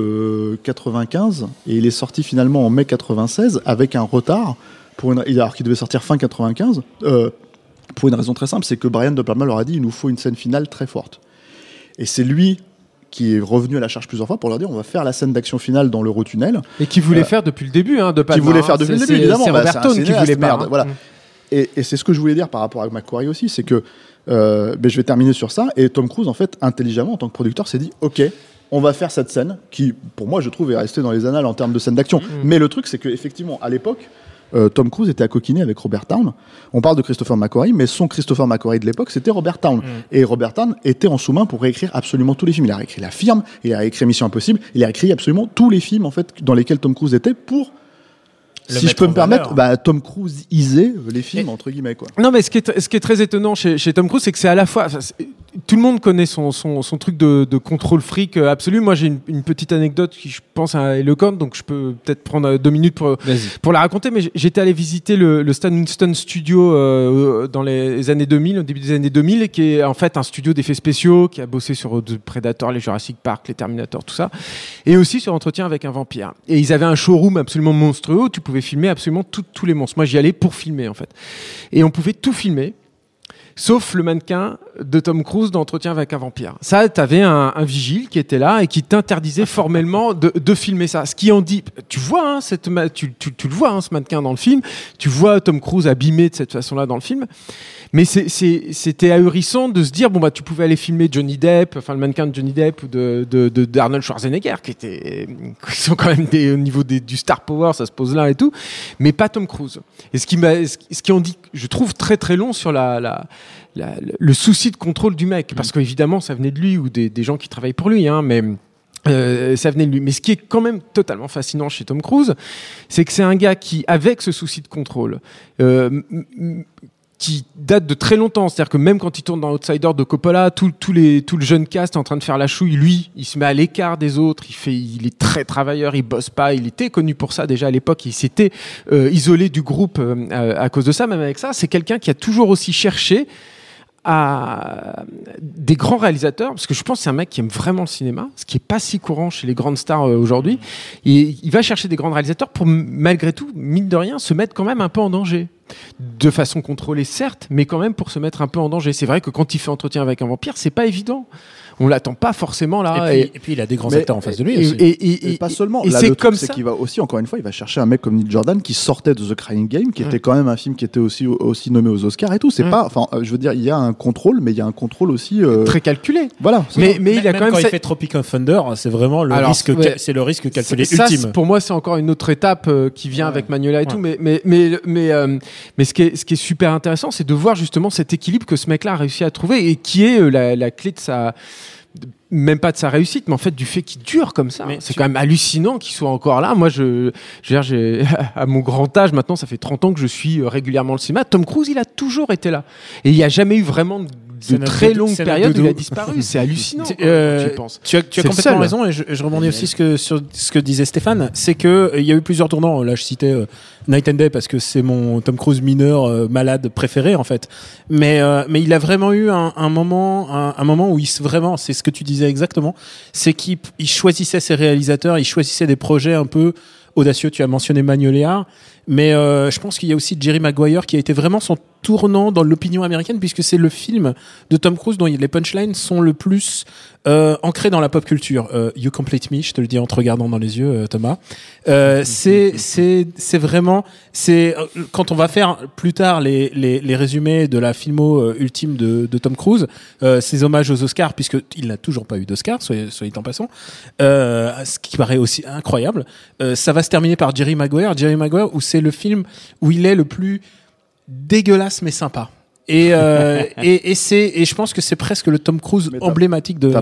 95 et il est sorti finalement en mai 96 avec un retard alors qu'il devait sortir fin 95. Pour une raison très simple, c'est que Brian De Palma leur a dit, il nous faut une scène finale très forte. Et c'est lui qui est revenu à la charge plusieurs fois pour leur dire on va faire la scène d'action finale dans l'Eurotunnel. Et qui voulait faire depuis le début, De Palma. Qui voulait faire depuis le début, évidemment. C'est Robert Tone qui voulait faire. Voilà. Et c'est ce que je voulais dire par rapport à McQuarrie aussi, c'est que je vais terminer sur ça. Et Tom Cruise, en fait, intelligemment, en tant que producteur, s'est dit ok, on va faire cette scène qui, pour moi, je trouve, est restée dans les annales en termes de scène d'action. Mais le truc, c'est qu'effectivement, à l'époque, Tom Cruise était accoquiné avec Robert Towne. On parle de Christopher McQuarrie, mais son Christopher McQuarrie de l'époque, c'était Robert Towne. Et Robert Towne était en sous-main pour réécrire absolument tous les films. Il a réécrit La Firme, il a réécrit Mission Impossible, il a réécrit absolument tous les films en fait dans lesquels Tom Cruise était pour, si je peux me permettre, Tom Cruise isait les films entre guillemets quoi. Non, mais ce qui est très étonnant chez Tom Cruise, c'est que c'est à la fois tout le monde connaît son truc de contrôle fric absolu. Moi, j'ai une petite anecdote qui, je pense, est éloquente, donc je peux peut-être prendre 2 minutes pour la raconter. Mais j'étais allé visiter le Stan Winston Studio dans les années 2000, au début des années 2000, qui est en fait un studio d'effets spéciaux, qui a bossé sur Predator, les Jurassic Park, les Terminator, tout ça, et aussi sur Entretien avec un vampire. Et ils avaient un showroom absolument monstrueux où tu pouvais filmer absolument tous les monstres. Moi, j'y allais pour filmer, en fait. Et on pouvait tout filmer, sauf le mannequin de Tom Cruise d'Entretien avec un vampire. Ça, t'avais un vigile qui était là et qui t'interdisait formellement de filmer ça. Ce qui en dit, tu vois, tu le vois, ce mannequin dans le film, tu vois Tom Cruise abîmé de cette façon-là dans le film. Mais c'était ahurissant de se dire, tu pouvais aller filmer Johnny Depp, enfin le mannequin de Johnny Depp ou d'Arnold Schwarzenegger, qui sont quand même au niveau du star power, ça se pose là et tout, mais pas Tom Cruise. Et ce qui en dit, je trouve, très très long sur le souci de contrôle du mec, parce qu'évidemment ça venait de lui ou des gens qui travaillent pour lui, mais ça venait de lui. Mais ce qui est quand même totalement fascinant chez Tom Cruise, c'est que c'est un gars qui, avec ce souci de contrôle, qui date de très longtemps, c'est-à-dire que même quand il tourne dans Outsider de Coppola, tout le jeune cast est en train de faire la chouille, lui, il se met à l'écart des autres, il est très travailleur, il bosse pas, il était connu pour ça déjà à l'époque, il s'était isolé du groupe à cause de ça, même avec ça, c'est quelqu'un qui a toujours aussi cherché à des grands réalisateurs, parce que je pense que c'est un mec qui aime vraiment le cinéma, ce qui est pas si courant chez les grandes stars aujourd'hui, et il va chercher des grands réalisateurs pour, malgré tout, mine de rien, se mettre quand même un peu en danger. de façon contrôlée certes, mais quand même pour se mettre un peu en danger. C'est vrai que quand il fait Entretien avec un vampire, c'est pas évident. On l'attend pas forcément là. Et puis il a des grands acteurs en face de lui aussi. Et pas seulement. Et là, c'est le comme truc, c'est ça. qu'il va aussi, encore une fois, il va chercher un mec comme Neil Jordan qui sortait de The Crying Game, qui était quand même un film qui était aussi nommé aux Oscars et tout. C'est pas, enfin, je veux dire, il y a un contrôle, mais il y a un contrôle aussi très calculé. Voilà. Mais il a quand même quand il fait Tropic of Thunder, c'est vraiment le risque. C'est le risque calculé ça, ultime. Pour moi, c'est encore une autre étape qui vient avec Magnolia et tout. Mais ce qui est super intéressant, c'est de voir justement cet équilibre que ce mec-là a réussi à trouver et qui est la clé de sa. Même pas de sa réussite, mais en fait du fait qu'il dure comme ça. C'est quand même hallucinant qu'il soit encore là. Moi, j'ai à mon grand âge maintenant, ça fait 30 ans que je suis régulièrement le cinéma. Tom Cruise, il a toujours été là. Et il n'y a jamais eu vraiment de très longue période où il a disparu. C'est hallucinant. Tu as complètement raison, et je rebondis aussi sur ce que disait Stéphane. C'est que il y a eu plusieurs tournants. Là, je citais Night and Day parce que c'est mon Tom Cruise mineur malade préféré en fait. Mais il a vraiment eu un moment où vraiment, c'est ce que tu disais exactement, c'est qu'il choisissait ses réalisateurs, il choisissait des projets un peu audacieux. Tu as mentionné Magnolia, mais je pense qu'il y a aussi Jerry Maguire qui a été vraiment son tournant dans l'opinion américaine, puisque c'est le film de Tom Cruise dont les punchlines sont le plus ancrés dans la pop culture. You complete me, je te le dis en te regardant dans les yeux, Thomas. C'est vraiment, quand on va faire plus tard les résumés de la filmo ultime de Tom Cruise, ses hommages aux Oscars, puisqu'il n'a toujours pas eu d'Oscar, soyez en passant, ce qui paraît aussi incroyable. Ça va se terminer par Jerry Maguire, où c'est le film où il est le plus dégueulasse mais sympa. Et je pense que c'est presque le Tom Cruise emblématique de.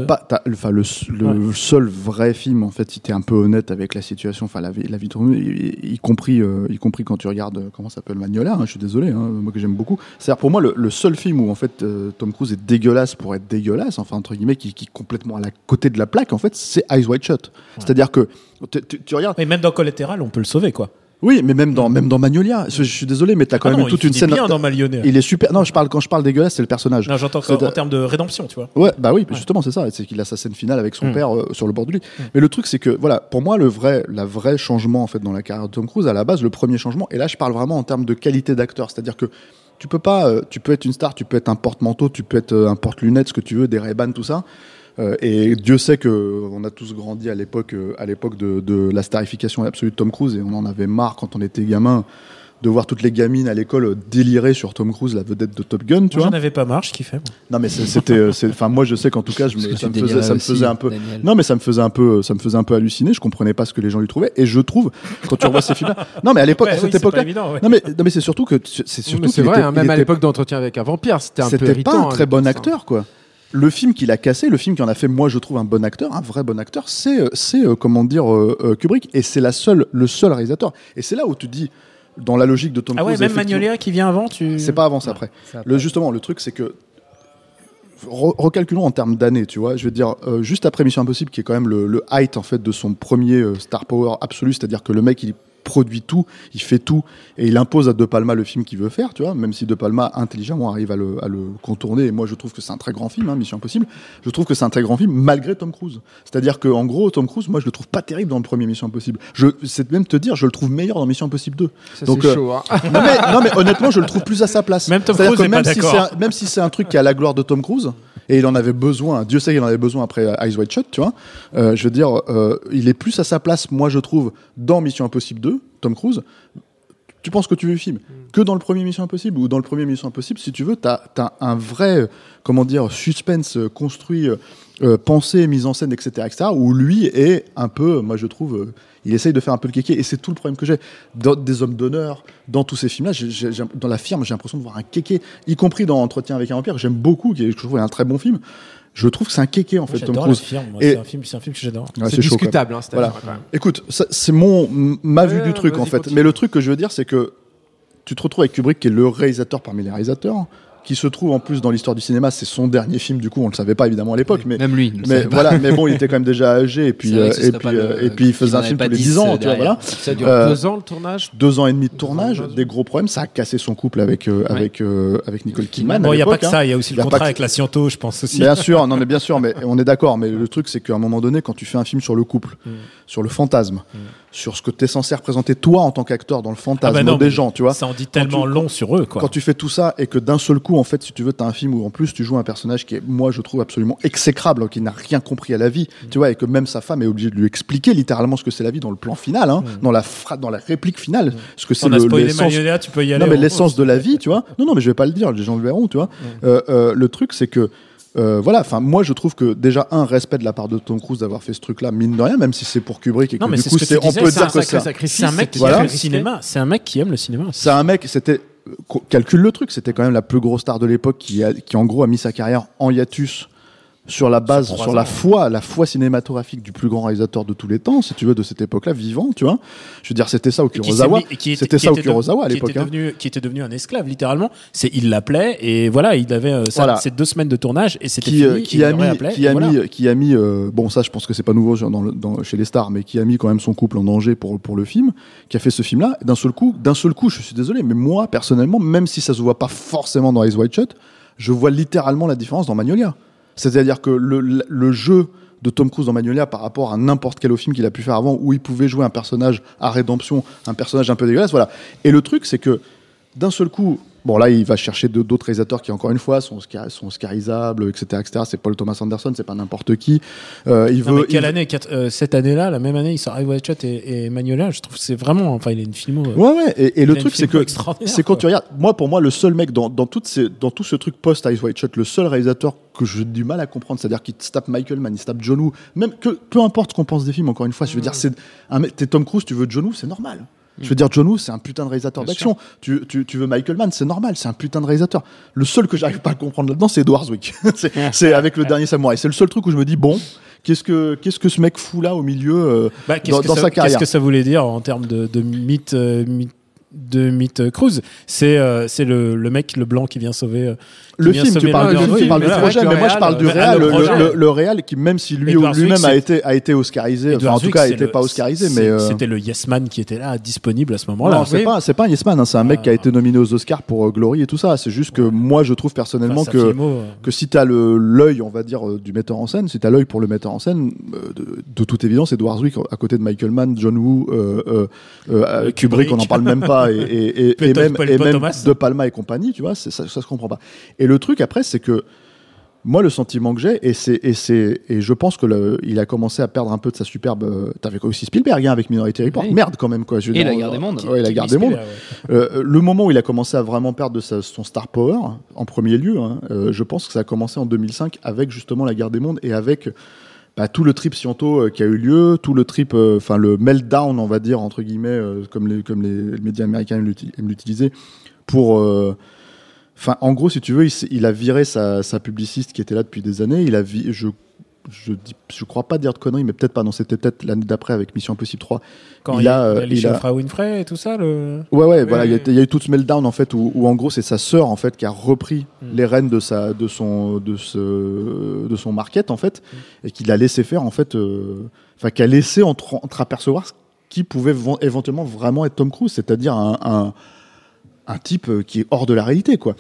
Le seul vrai film, en fait, si t'es un peu honnête avec la situation, enfin la vie de Tom Cruise, y compris quand tu regardes comment s'appelle Magnolia, je suis désolé, moi que j'aime beaucoup. C'est-à-dire pour moi le seul film où en fait Tom Cruise est dégueulasse pour être dégueulasse, enfin entre guillemets, qui est complètement à la côté de la plaque, en fait, c'est Eyes Wide Shut. Ouais. C'est-à-dire que tu regardes. Mais même dans Collateral, on peut le sauver, quoi. Oui, mais même dans Magnolia, je suis désolé, mais t'as quand même toute une scène. Bien dans Magnolia. Il est super. Non, quand je parle dégueulasse, c'est le personnage. Non, j'entends en termes de rédemption, tu vois. Ouais, bah oui, justement, c'est ça. C'est qu'il a sa scène finale avec son père sur le bord du lit. Mais le truc, c'est que voilà, pour moi, la vraie changement en fait dans la carrière de Tom Cruise, à la base, le premier changement. Et là, je parle vraiment en termes de qualité d'acteur, c'est-à-dire que tu peux être une star, tu peux être un porte-manteau, tu peux être un porte-lunettes, ce que tu veux, des Ray-Ban, tout ça. Et Dieu sait que on a tous grandi à l'époque de la starification absolue de Tom Cruise, et on en avait marre quand on était gamin de voir toutes les gamines à l'école délirer sur Tom Cruise, la vedette de Top Gun, tu vois. J'en avais pas marre, je kiffais. Non mais enfin moi je sais qu'en tout cas ça me faisait un peu. Daniel. Non mais ça me faisait un peu halluciner. Je comprenais pas ce que les gens lui trouvaient, et je trouve quand tu revois ces films-là. Non mais à l'époque, à cette époque-là. Ouais. Non mais c'est surtout que c'est vrai. Même à l'époque d'Entretien avec un vampire, c'était un peu irritant. C'était pas un très bon acteur, quoi. Le film qu'il a cassé, le film qui en a fait, moi je trouve un bon acteur, un vrai bon acteur, c'est comment dire Kubrick, et c'est le seul réalisateur. Et c'est là où tu dis, dans la logique de Tom Cruise. Ah ouais, même Magnolia qui vient avant, c'est pas avant, c'est après. Justement, le truc c'est que recalculons en termes d'années, tu vois. Je veux dire, juste après Mission Impossible, qui est quand même le height en fait de son premier star power absolu, c'est-à-dire que le mec il produit tout, il fait tout, et il impose à De Palma le film qu'il veut faire, tu vois, même si De Palma intelligemment arrive à le contourner. Et moi je trouve que c'est un très grand film, Mission Impossible. Je trouve que c'est un très grand film malgré Tom Cruise. C'est-à-dire que en gros Tom Cruise, moi je le trouve pas terrible dans le premier Mission Impossible. C'est même te dire, je le trouve meilleur dans Mission Impossible 2. Ça, donc c'est chaud, hein. non mais honnêtement je le trouve plus à sa place. Même Tom Cruise n'est pas d'accord. Même si c'est un truc qui a la gloire de Tom Cruise, et il en avait besoin, Dieu sait qu'il en avait besoin après Eyes Wide Shut, tu vois. Je veux dire, il est plus à sa place, moi je trouve, dans Mission Impossible 2, Tom Cruise. Tu penses que tu veux le film que dans le premier Mission Impossible, ou dans le premier Mission Impossible, si tu veux, t'as un vrai, comment dire, suspense construit, pensé, mise en scène, etc., où lui est un peu, moi je trouve, il essaye de faire un peu le kéké, et c'est tout le problème que j'ai dans des hommes d'honneur, dans tous ces films-là. Dans La Firme, j'ai l'impression de voir un kéké, y compris dans Entretien avec un vampire, que j'aime beaucoup, que je trouve est un très bon film. Je trouve que c'est un kéké en fait, Tom Cruise. C'est un film que j'adore. Ouais, c'est discutable, hein, voilà. Écoute, c'est ma vue du truc en fait. Continue. Mais le truc que je veux dire, c'est que tu te retrouves avec Kubrick, qui est le réalisateur parmi les réalisateurs, qui se trouve en plus dans l'histoire du cinéma. C'est son dernier film, du coup, on le savait pas évidemment à l'époque, mais même lui. Mais voilà, mais bon, il était quand même déjà âgé, et puis il faisait un film tous les 10 ans, tu vois, voilà. Ça dure 2 ans le tournage. 2 ans et demi de tournage, des gros problèmes. Ça a cassé son couple avec Nicole Kidman. Bon, il y a pas que ça, il y a aussi le contrat avec la Sciento, je pense aussi. Bien sûr, non mais bien sûr, mais on est d'accord. Mais le truc, c'est qu'à un moment donné, quand tu fais un film sur le couple, sur le fantasme, sur ce que t'es censé représenter toi en tant qu'acteur dans le fantasme des gens, tu vois. Ça en dit tellement long sur eux, quoi. Quand tu fais tout ça et que d'un seul coup, en fait, si tu veux, t'as un film où en plus tu joues un personnage qui est, moi, je trouve absolument exécrable, qui n'a rien compris à la vie, tu vois, et que même sa femme est obligée de lui expliquer littéralement ce que c'est la vie dans le plan final, dans la réplique finale, ce que c'est On a spoilé l'essence. Magnolia, tu peux y aller. Non, mais l'essence de la vie, tu vois. Non, mais je vais pas le dire, les gens le verront, tu vois. Le truc, c'est que voilà, enfin moi je trouve que déjà un respect de la part de Tom Cruise d'avoir fait ce truc-là, mine de rien, même si c'est pour Kubrick et que du coup on peut dire que c'est un mec qui aime le cinéma. C'est un mec qui aime le cinéma. C'est un mec, calcule le truc, c'était quand même la plus grosse star de l'époque qui en gros a mis sa carrière en hiatus sur la base, sur la foi cinématographique du plus grand réalisateur de tous les temps, si tu veux, de cette époque-là, vivant, tu vois. Je veux dire, c'était ça au Kurosawa. À l'époque. Qui était devenu un esclave, littéralement. Il l'appelait, et voilà, il avait ces 2 semaines de tournage, et c'était fini. Qui a mis, bon, ça, je pense que c'est pas nouveau chez les stars, mais qui a mis quand même son couple en danger pour le film, qui a fait ce film-là. D'un seul coup, je suis désolé, mais moi, personnellement, même si ça se voit pas forcément dans Eyes Wide Shut, je vois littéralement la différence dans Magnolia. C'est-à-dire que le jeu de Tom Cruise dans Magnolia par rapport à n'importe quel film qu'il a pu faire avant, où il pouvait jouer un personnage à rédemption, un personnage un peu dégueulasse, voilà. Et le truc, c'est que d'un seul coup, bon là, il va chercher d'autres réalisateurs qui, encore une fois, sont oscarisables, etc. C'est Paul Thomas Anderson, c'est pas n'importe qui. Année cette année-là, la même année, il sort Eyes Wide Shut et Magnolia. Je trouve que c'est vraiment, enfin, il a une filmo. Ouais. Et le truc, c'est quand tu regardes, pour moi, le seul mec dans tout ce truc post Eyes Wide Shut, le seul réalisateur que j'ai du mal à comprendre, c'est-à-dire qu'il se tape Michael Mann, il se tape John Woo, même que peu importe ce qu'on pense des films, encore une fois, je veux dire, t'es Tom Cruise, tu veux John Woo, c'est normal. Je veux dire, John Woo, c'est un putain de réalisateur d'action. Tu veux Michael Mann, c'est normal, c'est un putain de réalisateur. Le seul que j'arrive pas à comprendre là-dedans, c'est Edward Zwick. c'est avec Le Dernier Samouraï. C'est le seul truc où je me dis, bon, qu'est-ce que ce mec fout là au milieu dans sa carrière. Qu'est-ce que ça voulait dire en termes de mythe Cruise? C'est le mec, le blanc qui vient sauver. Le film, tu parles du projet, mais moi je parle du réal. Le réal qui, même si lui-même a été oscarisé, enfin en tout cas, n'était pas oscarisé, mais c'était le Yes Man qui était là, disponible à ce moment-là. Non, c'est pas un Yes Man, c'est un mec qui a été nominé aux Oscars pour Glory et tout ça. C'est juste que moi je trouve personnellement que si t'as l'œil, on va dire, du metteur en scène, si t'as l'œil pour le metteur en scène, de toute évidence, Edward Zwick à côté de Michael Mann, John Woo, Kubrick, on n'en parle même pas, et même De Palma et compagnie, tu vois, ça se comprend pas. Et le truc après, c'est que moi, le sentiment que j'ai, et je pense que il a commencé à perdre un peu de sa superbe. T'avais aussi Spielberg avec Minority Report. Oui. Merde quand même quoi. Et La Guerre des Mondes. Ouais, La Guerre des Mondes. Le moment où il a commencé à vraiment perdre de son star power, en premier lieu, je pense que ça a commencé en 2005 avec justement La Guerre des Mondes et avec tout le trip Sciento qui a eu lieu, tout le trip, le meltdown, on va dire entre guillemets, comme les médias américains aiment l'utiliser, pour en gros, si tu veux, il a viré sa publiciste qui était là depuis des années. Je crois pas dire de conneries, mais peut-être pas. Non, c'était peut-être l'année d'après avec Mission Impossible 3. Quand il a les Oprah Winfrey et tout ça. Ouais, voilà. Il y a eu tout ce meltdown en fait où en gros c'est sa sœur en fait qui a repris les rênes de son market en fait et qui l'a laissé faire en fait, qui a laissé entreapercevoir ce qui pouvait éventuellement vraiment être Tom Cruise, c'est-à-dire un type qui est hors de la réalité, quoi.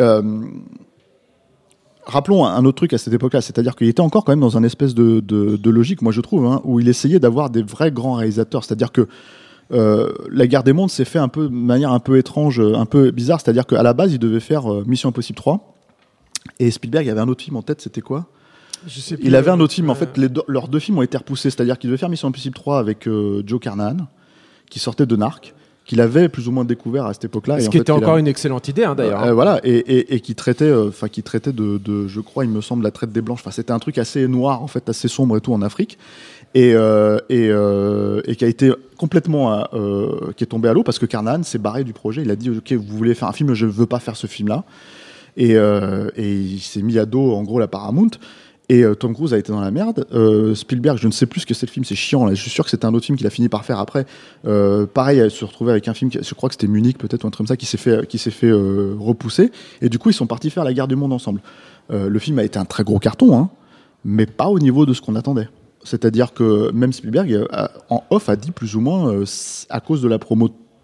Rappelons un autre truc à cette époque-là, c'est-à-dire qu'il était encore quand même dans un espèce de logique, moi je trouve, où il essayait d'avoir des vrais grands réalisateurs. C'est-à-dire que La Guerre des Mondes s'est fait de manière un peu étrange, un peu bizarre. C'est-à-dire qu'à la base, il devait faire Mission Impossible 3. Et Spielberg, il y avait un autre film en tête, c'était quoi ? Je sais plus. Il avait un autre film, en fait, leurs 2 films ont été repoussés. C'est-à-dire qu'il devait faire Mission Impossible 3 avec Joe Carnahan, qui sortait de Narc, qu'il avait plus ou moins découvert à cette époque-là. Ce qui était encore une excellente idée, d'ailleurs. Voilà, et qui traitait de, je crois, il me semble, la traite des Blanches. Enfin, c'était un truc assez noir, en fait, assez sombre et tout en Afrique, et qui a été complètement, qui est tombé à l'eau parce que Carnahan s'est barré du projet. Il a dit, ok, vous voulez faire un film, je veux pas faire ce film-là, et il s'est mis à dos, en gros, la Paramount. Et Tom Cruise a été dans la merde. Spielberg, je ne sais plus ce que c'est le film, c'est chiant. Là. Je suis sûr que c'était un autre film qu'il a fini par faire après. Pareil, il se retrouvait avec un film, je crois que c'était Munich peut-être ou un truc comme ça, qui s'est fait repousser. Et du coup, ils sont partis faire La Guerre du Monde ensemble. Le film a été un très gros carton, mais pas au niveau de ce qu'on attendait. C'est-à-dire que même Spielberg, en off, a dit plus ou moins, à cause de la promo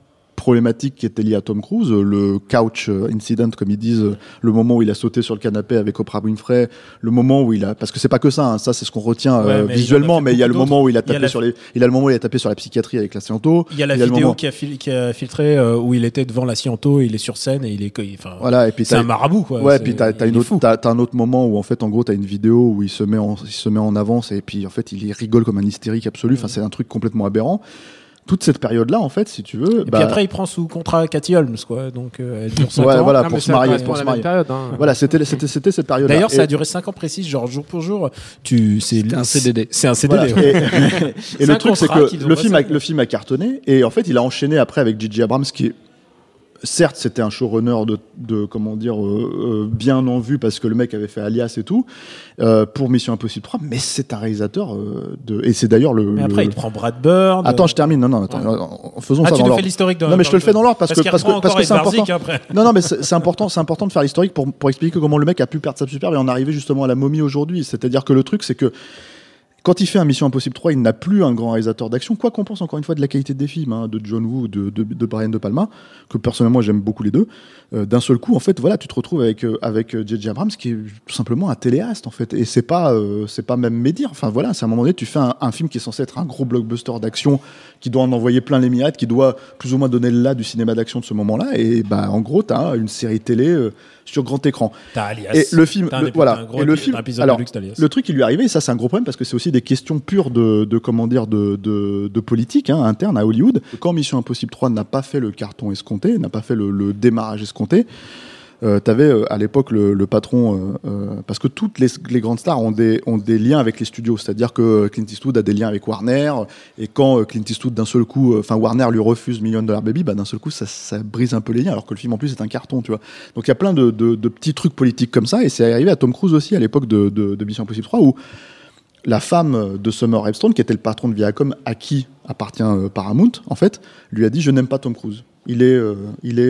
problématiques qui étaient liées à Tom Cruise, le couch incident, comme ils disent, le moment où il a sauté sur le canapé avec Oprah Winfrey, le moment où parce que c'est pas que ça, hein, ça c'est ce qu'on retient visuellement, mais il y a le moment où il a tapé sur il y a le moment où il a tapé sur la psychiatrie avec la Sciento. Il y a la vidéo qui a filtré où il était devant la Sciento, il est sur scène et voilà, et puis c'est un marabout, quoi. Ouais, puis t'as un autre moment où en fait, en gros, t'as une vidéo où il se met en avance et puis en fait, il rigole comme un hystérique absolu. Enfin, c'est un truc complètement aberrant. Toute cette période-là, en fait, si tu veux. Et puis après, il prend sous contrat Cathy Holmes, quoi. Donc, elle dure 5 ans. Voilà, pour se marier. Période, hein. Voilà, c'était cette période-là. D'ailleurs, ça a duré 5 ans précis, genre jour pour jour. C'était un CDD. C'est un CDD. Voilà. Et le truc, c'est que le film a cartonné. Et en fait, il a enchaîné après avec J.J. Abrams, qui est. Certes, c'était un showrunner de comment dire bien en vue parce que le mec avait fait Alias et tout pour Mission Impossible 3, mais c'est un réalisateur et c'est d'ailleurs Mais après, il prend Brad Bird. Attends, je termine. Non, attends. Faisons ça dans l'ordre. Tu nous fais l'historique Non, mais je te le fais dans l'ordre parce que c'est important. Après. Non, mais c'est important de faire l'historique pour expliquer comment le mec a pu perdre sa superbe et en arriver justement à la momie aujourd'hui. C'est-à-dire que le truc, c'est que quand il fait un Mission Impossible 3, il n'a plus un grand réalisateur d'action, quoi qu'on pense encore une fois de la qualité des films, hein, de John Woo, de Brian De Palma, que personnellement j'aime beaucoup les deux. D'un seul coup, en fait, voilà, tu te retrouves avec J.J. Abrams, qui est tout simplement un téléaste, en fait, et c'est pas même médire. Enfin voilà, c'est à un moment donné, tu fais un film qui est censé être un gros blockbuster d'action, qui doit en envoyer plein les mirettes, qui doit plus ou moins donner le là du cinéma d'action de ce moment-là, et bah en gros, t'as une série télé sur grand écran. T'as Alias. Et le film, alors, d'Alias. le truc qui lui est arrivé, et ça c'est un gros problème parce que c'est aussi des questions pures de politique interne à Hollywood. Quand Mission Impossible 3 n'a pas fait le carton escompté, n'a pas fait le démarrage escompté, t'avais à l'époque le patron, parce que toutes les grandes stars ont des liens avec les studios, c'est-à-dire que Clint Eastwood a des liens avec Warner, et quand Clint Eastwood d'un seul coup, Warner lui refuse $1 Million Baby, bah d'un seul coup ça brise un peu les liens, alors que le film en plus est un carton, tu vois. Donc il y a plein de petits trucs politiques comme ça, et c'est arrivé à Tom Cruise aussi à l'époque de Mission Impossible 3 où la femme de Summer Epstein, qui était le patron de Viacom, à qui appartient Paramount, en fait, lui a dit: je n'aime pas Tom Cruise, il est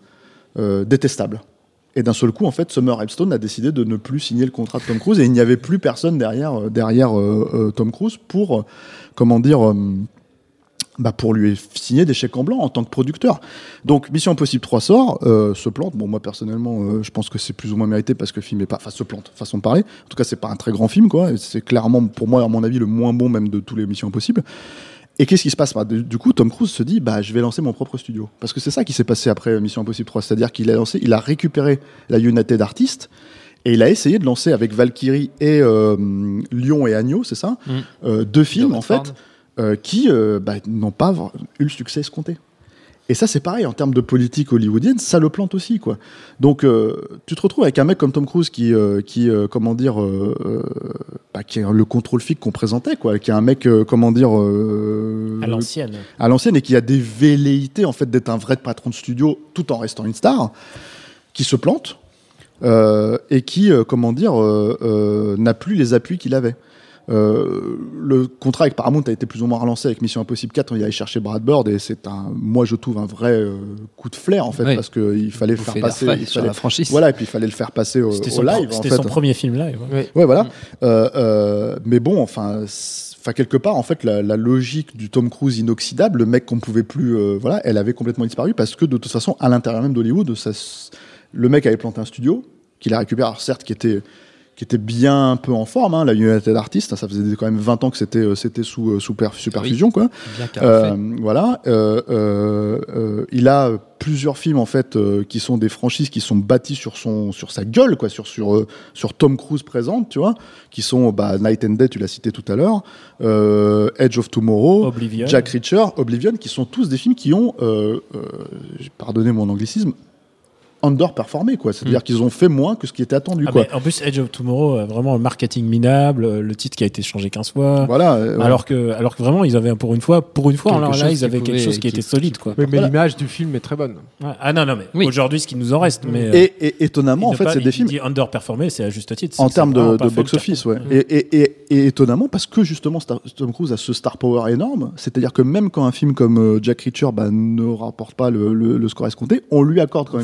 détestable. Et d'un seul coup, en fait, Summer Epstein a décidé de ne plus signer le contrat de Tom Cruise, et il n'y avait plus personne derrière Tom Cruise pour pour lui signer des chèques en blanc en tant que producteur. Donc Mission Impossible 3 sort, se plante. Bon, moi personnellement, je pense que c'est plus ou moins mérité parce que le film est pas, se plante, façon de parler. En tout cas, c'est pas un très grand film, quoi. C'est clairement, pour moi, à mon avis, le moins bon même de tous les Missions Impossibles. Et qu'est-ce qui se passe ? Du coup, Tom Cruise se dit, je vais lancer mon propre studio. Parce que c'est ça qui s'est passé après Mission Impossible 3. C'est-à-dire qu'il a récupéré la United Artists et il a essayé de lancer avec Valkyrie et Lion et Agneau, c'est ça ? Deux films, en fait, qui n'ont pas eu le succès escompté. Et ça, c'est pareil, en termes de politique hollywoodienne, ça le plante aussi, quoi. Donc, tu te retrouves avec un mec comme Tom Cruise qui est le contrôle fric qu'on présentait, quoi, qui est un mec, à l'ancienne, et qui a des velléités, en fait, d'être un vrai patron de studio, tout en restant une star, qui se plante, et qui, n'a plus les appuis qu'il avait. Le contrat avec Paramount a été plus ou moins relancé avec Mission Impossible 4. On y allait chercher Brad Bird et c'est moi je trouve un vrai coup de flair en fait, parce qu'il fallait le faire passer la franchise. Voilà, et puis il fallait le faire passer au live. C'était son premier film live. Ouais, voilà. Mais bon, quelque part, en fait, la logique du Tom Cruise inoxydable, le mec qu'on pouvait plus, elle avait complètement disparu parce que de toute façon, à l'intérieur même d'Hollywood, le mec avait planté un studio qu'il a récupéré, alors certes, qui était bien un peu en forme, hein, la United Artists, ça faisait quand même 20 ans que c'était sous supervision, quoi. Voilà. Il a plusieurs films en fait qui sont des franchises qui sont bâties sur sa gueule, quoi, sur Tom Cruise présente, tu vois, qui sont Night and Day, tu l'as cité tout à l'heure, Edge of Tomorrow, Oblivion. Jack Reacher, Oblivion, qui sont tous des films qui ont, pardonnez mon anglicisme, underperformé, quoi. C'est-à-dire qu'ils ont fait moins que ce qui était attendu, quoi. En plus, Edge of Tomorrow a vraiment un marketing minable, le titre qui a été changé 15 fois. Voilà. Alors que vraiment, ils avaient pour une fois, ils avaient quelque chose qui était solide, quoi. Oui, mais l'image du film est très bonne. Ouais. Ah non, mais aujourd'hui, ce qui nous en reste. Mais, et étonnamment, en fait, c'est des films. Il dit underperformé, c'est à juste titre. En termes de box-office, ouais. Et étonnamment, parce que justement, Tom Cruise a ce star power énorme, c'est-à-dire que même quand un film comme Jack Reacher ne rapporte pas le score escompté, on lui accorde quand même une suite.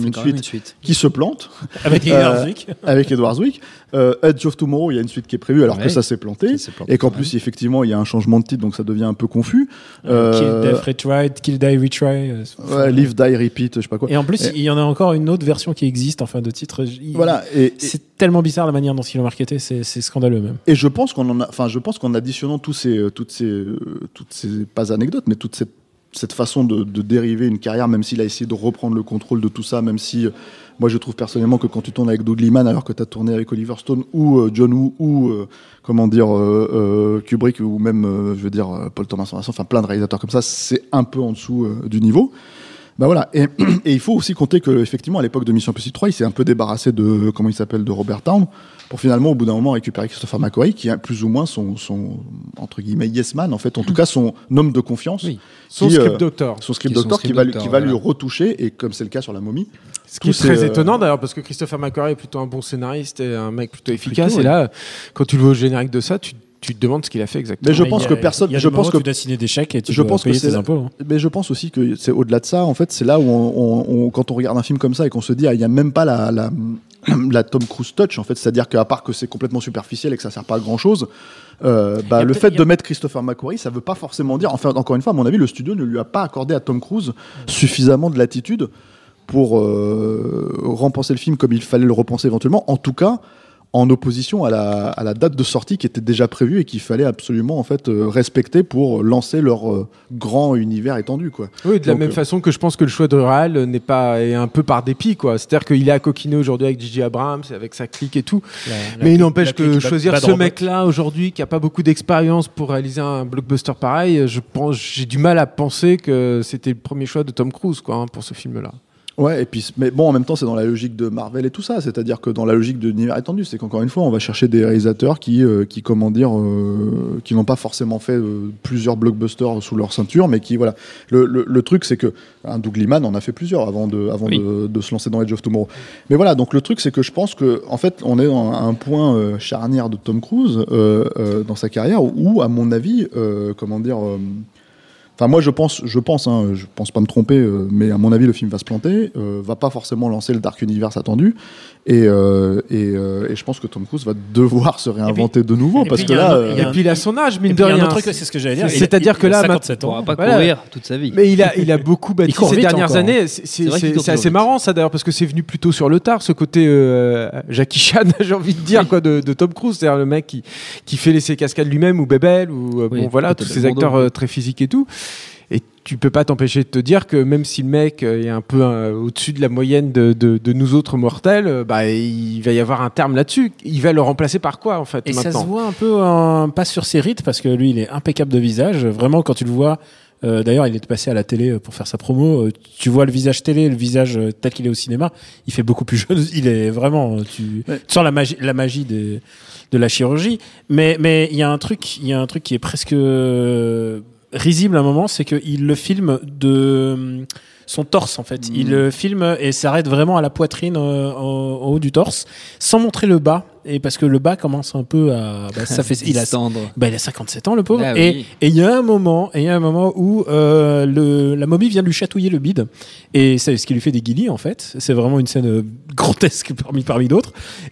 suite. qui se plante. Avec Edward Zwick. Avec Edward Zwick. Edge of Tomorrow, il y a une suite qui est prévue alors que ça s'est planté. Et qu'en plus, effectivement, il y a un changement de titre, donc ça devient un peu confus. Kill, Death, Retry, Kill, Die, Retry. Live, Die, Repeat, je sais pas quoi. Et en plus, il y en a encore une autre version qui existe en fin de titre. Voilà. C'est tellement bizarre la manière dont ils l'ont marketé, c'est scandaleux même. Et je pense qu'en additionnant toutes ces pas anecdotes, mais toute cette façon de dériver une carrière, même s'il a essayé de reprendre le contrôle de tout ça, même si moi je trouve personnellement que quand tu tournes avec Doug Liman alors que tu as tourné avec Oliver Stone ou John Woo ou Kubrick ou même Paul Thomas Anderson, enfin plein de réalisateurs comme ça, c'est un peu en dessous du niveau. Bah voilà, et il faut aussi compter que effectivement à l'époque de Mission Impossible 3, il s'est un peu débarrassé de de Robert Town pour finalement au bout d'un moment récupérer Christopher McQuarrie qui est plus ou moins son entre guillemets yes man en fait, en tout cas son homme de confiance, oui. Son script doctor qui va lui retoucher, et comme c'est le cas sur La Momie. Ce qui est très étonnant d'ailleurs, parce que Christopher McQuarrie est plutôt un bon scénariste et un mec plutôt efficace, et là quand tu le vois au générique de ça, tu te demandes ce qu'il a fait exactement. Mais je pense que personne. Je pense que tu dois signer des chèques et tu dois payer tes impôts. Hein. Mais je pense aussi que c'est au-delà de ça. En fait, c'est là où quand on regarde un film comme ça et qu'on se dit, il n'y a même pas la Tom Cruise touch. En fait, c'est-à-dire qu'à part que c'est complètement superficiel et que ça sert pas à grand-chose, le fait de mettre Christopher McQuarrie, ça veut pas forcément dire. Enfin, encore une fois, à mon avis, le studio ne lui a pas accordé à Tom Cruise suffisamment de latitude pour repenser le film comme il fallait le repenser éventuellement. En tout cas, en opposition à la date de sortie qui était déjà prévue et qu'il fallait absolument en fait respecter pour lancer leur grand univers étendu, quoi. Oui, de la même façon que je pense que le choix de Réal est un peu par dépit, quoi. C'est-à-dire qu'il est à coquiner aujourd'hui avec J.J. Abrams, avec sa clique et tout. Mais il n'empêche que choisir ce mec-là aujourd'hui qui a pas beaucoup d'expérience pour réaliser un blockbuster pareil, j'ai du mal à penser que c'était le premier choix de Tom Cruise, quoi, pour ce film-là. Ouais, et puis, mais bon, en même temps, c'est dans la logique de Marvel et tout ça. C'est-à-dire que dans la logique de l'univers étendu, c'est qu'encore une fois, on va chercher des réalisateurs qui n'ont pas forcément fait plusieurs blockbusters sous leur ceinture, mais qui, voilà. Le truc, c'est que Doug Liman en a fait plusieurs avant de se lancer dans Edge of Tomorrow. Mais voilà, donc le truc, c'est que je pense que, en fait, on est à un point charnière de Tom Cruise dans sa carrière où, à mon avis, enfin, moi, je pense pas me tromper, mais à mon avis, le film va se planter, va pas forcément lancer le Dark Universe attendu, et je pense que Tom Cruise va devoir se réinventer de nouveau, parce que là, et puis il a son âge, mine de rien. Il y a un autre truc, c'est ce que j'allais dire. C'est-à-dire que là, 57 ans, il pourra pas courir toute sa vie. Mais il a beaucoup bâti ces dernières années. C'est assez marrant ça d'ailleurs, parce que c'est venu plutôt sur le tard, ce côté Jackie Chan, j'ai envie de dire, quoi, de Tom Cruise, c'est-à-dire le mec qui fait ses cascades lui-même, ou Bebel, ou tous ces acteurs très physiques et tout. Et tu peux pas t'empêcher de te dire que même si le mec est un peu au-dessus de la moyenne de nous autres mortels, il va y avoir un terme là-dessus. Il va le remplacer par quoi, en fait, maintenant ? Ça se voit un peu pas sur ses rites, parce que lui, il est impeccable de visage. Vraiment, quand tu le vois, d'ailleurs, il est passé à la télé pour faire sa promo. Tu vois le visage télé, le visage tel qu'il est au cinéma, il fait beaucoup plus jeune. Il est vraiment, tu sens la magie de la chirurgie. Mais il y a un truc qui est presque risible à un moment, c'est qu'il le filme de son torse, en fait. Il le filme et s'arrête vraiment à la poitrine, au haut du torse, sans montrer le bas. Et parce que le bas commence un peu à, il a 57 ans, le pauvre. Ah, oui. Et il y a un moment où la momie vient lui chatouiller le bide, et c'est ce qui lui fait des guillis, en fait. C'est vraiment une scène grotesque parmi d'autres.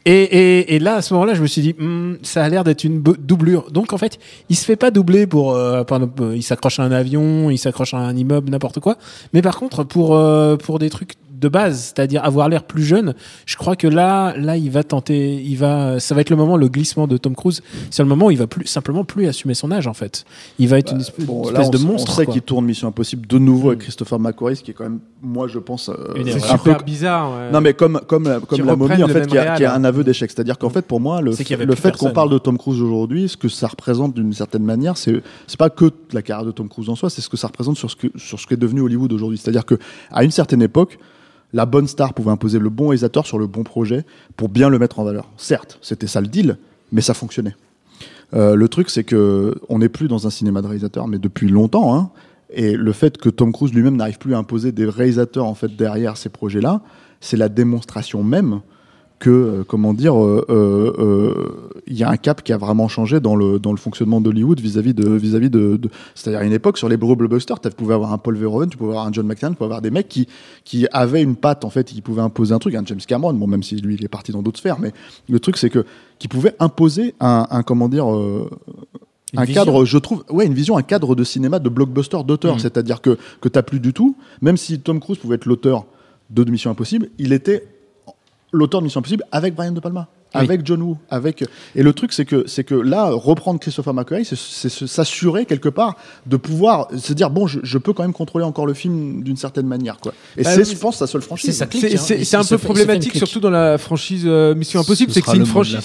Et là, à ce moment-là, je me suis dit, ça a l'air d'être une doublure. Donc en fait, il se fait pas doubler il s'accroche à un avion, il s'accroche à un immeuble, n'importe quoi. Mais par contre, pour des trucs de base, c'est-à-dire avoir l'air plus jeune, je crois que là il va tenter, ça va être le glissement de Tom Cruise, c'est le moment où il va simplement plus assumer son âge, en fait. Il va être une espèce de monstre. On sait qu'il tourne Mission Impossible de nouveau avec Christopher McQuarrie, ce qui est quand même, moi je pense, c'est super bizarre. Ouais. Non, mais comme La Momie, en fait, qui a un aveu d'échec. C'est-à-dire qu'en fait, pour moi, le fait qu'on parle de Tom Cruise aujourd'hui, ce que ça représente d'une certaine manière, c'est pas que la carrière de Tom Cruise en soi, c'est ce que ça représente sur ce qu'est devenu Hollywood aujourd'hui. C'est-à-dire que à une certaine époque, la bonne star pouvait imposer le bon réalisateur sur le bon projet pour bien le mettre en valeur. Certes, c'était ça le deal, mais ça fonctionnait. Le truc, c'est que on n'est plus dans un cinéma de réalisateurs, mais depuis longtemps. Hein, et le fait que Tom Cruise lui-même n'arrive plus à imposer des réalisateurs en fait derrière ces projets-là, c'est la démonstration même que, il y a un cap qui a vraiment changé dans le fonctionnement d'Hollywood vis-à-vis de c'est-à-dire à une époque sur les gros blockbusters, tu pouvais avoir un Paul Verhoeven, tu pouvais avoir un John McTiernan, tu pouvais avoir des mecs qui avaient une patte en fait, qui pouvaient imposer un truc, un James Cameron, bon même si lui il est parti dans d'autres sphères, mais le truc c'est que qui pouvait imposer un comment dire un cadre, je trouve, une vision, un cadre de cinéma de blockbuster d'auteur, c'est-à-dire que t'as plus du tout, même si Tom Cruise pouvait être l'auteur de Mission Impossible, il était l'auteur de Mission Impossible avec Brian De Palma. Avec John Woo, et le truc c'est que là reprendre Christopher McQuarrie, c'est s'assurer quelque part de pouvoir se dire bon je peux quand même contrôler encore le film d'une certaine manière quoi. Et je pense sa seule franchise. C'est un peu problématique surtout dans la franchise Mission Impossible, c'est que c'est une franchise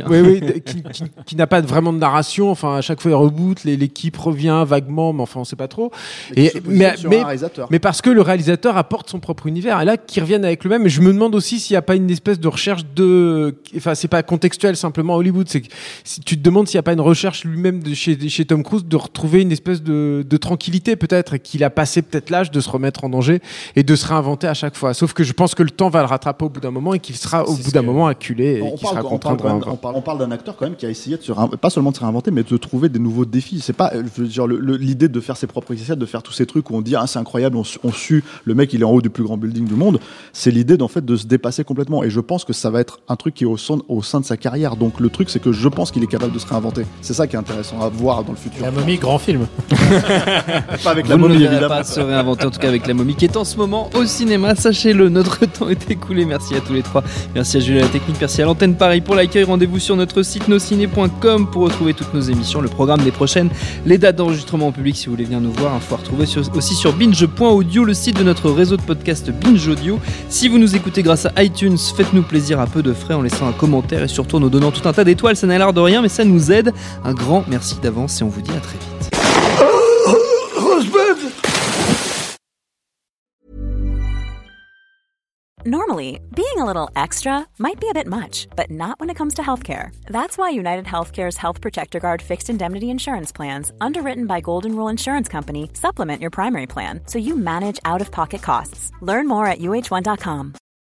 qui n'a pas vraiment de narration. Enfin à chaque fois il reboot, l'équipe revient vaguement, mais enfin on sait pas trop. Mais parce que le réalisateur apporte son propre univers et là qu'ils reviennent avec le même. Et je me demande aussi s'il n'y a pas une espèce de recherche c'est pas contextuel simplement à Hollywood, c'est que si tu te demandes s'il n'y a pas une recherche lui-même chez Tom Cruise de retrouver une espèce de tranquillité peut-être, et qu'il a passé peut-être l'âge de se remettre en danger et de se réinventer à chaque fois. Sauf que je pense que le temps va le rattraper au bout d'un moment et qu'il sera au bout d'un moment acculé et qu'il sera contraint de réinventer. On parle d'un acteur quand même qui a essayé de pas seulement de se réinventer, mais de trouver des nouveaux défis. C'est pas, je veux dire, l'idée de faire ses propres essais, de faire tous ces trucs où on dit c'est incroyable, on sue, le mec il est en haut du plus grand building du monde. C'est l'idée d'en fait de se dépasser complètement. Et je pense que ça va être un truc qui est au sein de sa carrière. Donc le truc c'est que je pense qu'il est capable de se réinventer. C'est ça qui est intéressant à voir dans le futur. La Momie, grand film. Pas avec la Momie évidemment. Vous ne pas se réinventer en tout cas avec la Momie qui est en ce moment au cinéma. Sachez-le, notre temps est écoulé. Merci à tous les trois. Merci à Julie à la technique, merci à l'antenne pareil pour l'accueil. Rendez-vous sur notre site nosciné.com pour retrouver toutes nos émissions, le programme des prochaines, les dates d'enregistrement en public si vous voulez venir nous voir. Info à retrouver aussi sur binge.audio, le site de notre réseau de podcast Binge Audio. Si vous nous écoutez grâce à iTunes, faites-nous plaisir à peu de frais en laissant un commentaire et surtout en nous donnant tout un tas d'étoiles. Ça n'a l'air de rien mais ça nous aide. Un grand merci d'avance et on vous dit à très vite. Normally, being a little extra might be a bit much, but not when it comes to healthcare. That's why United Healthcare's Health Protector Guard fixed indemnity insurance plans, underwritten by Golden Rule Insurance Company, supplement your primary plan so you manage out-of-pocket costs. Learn more at uh1.com.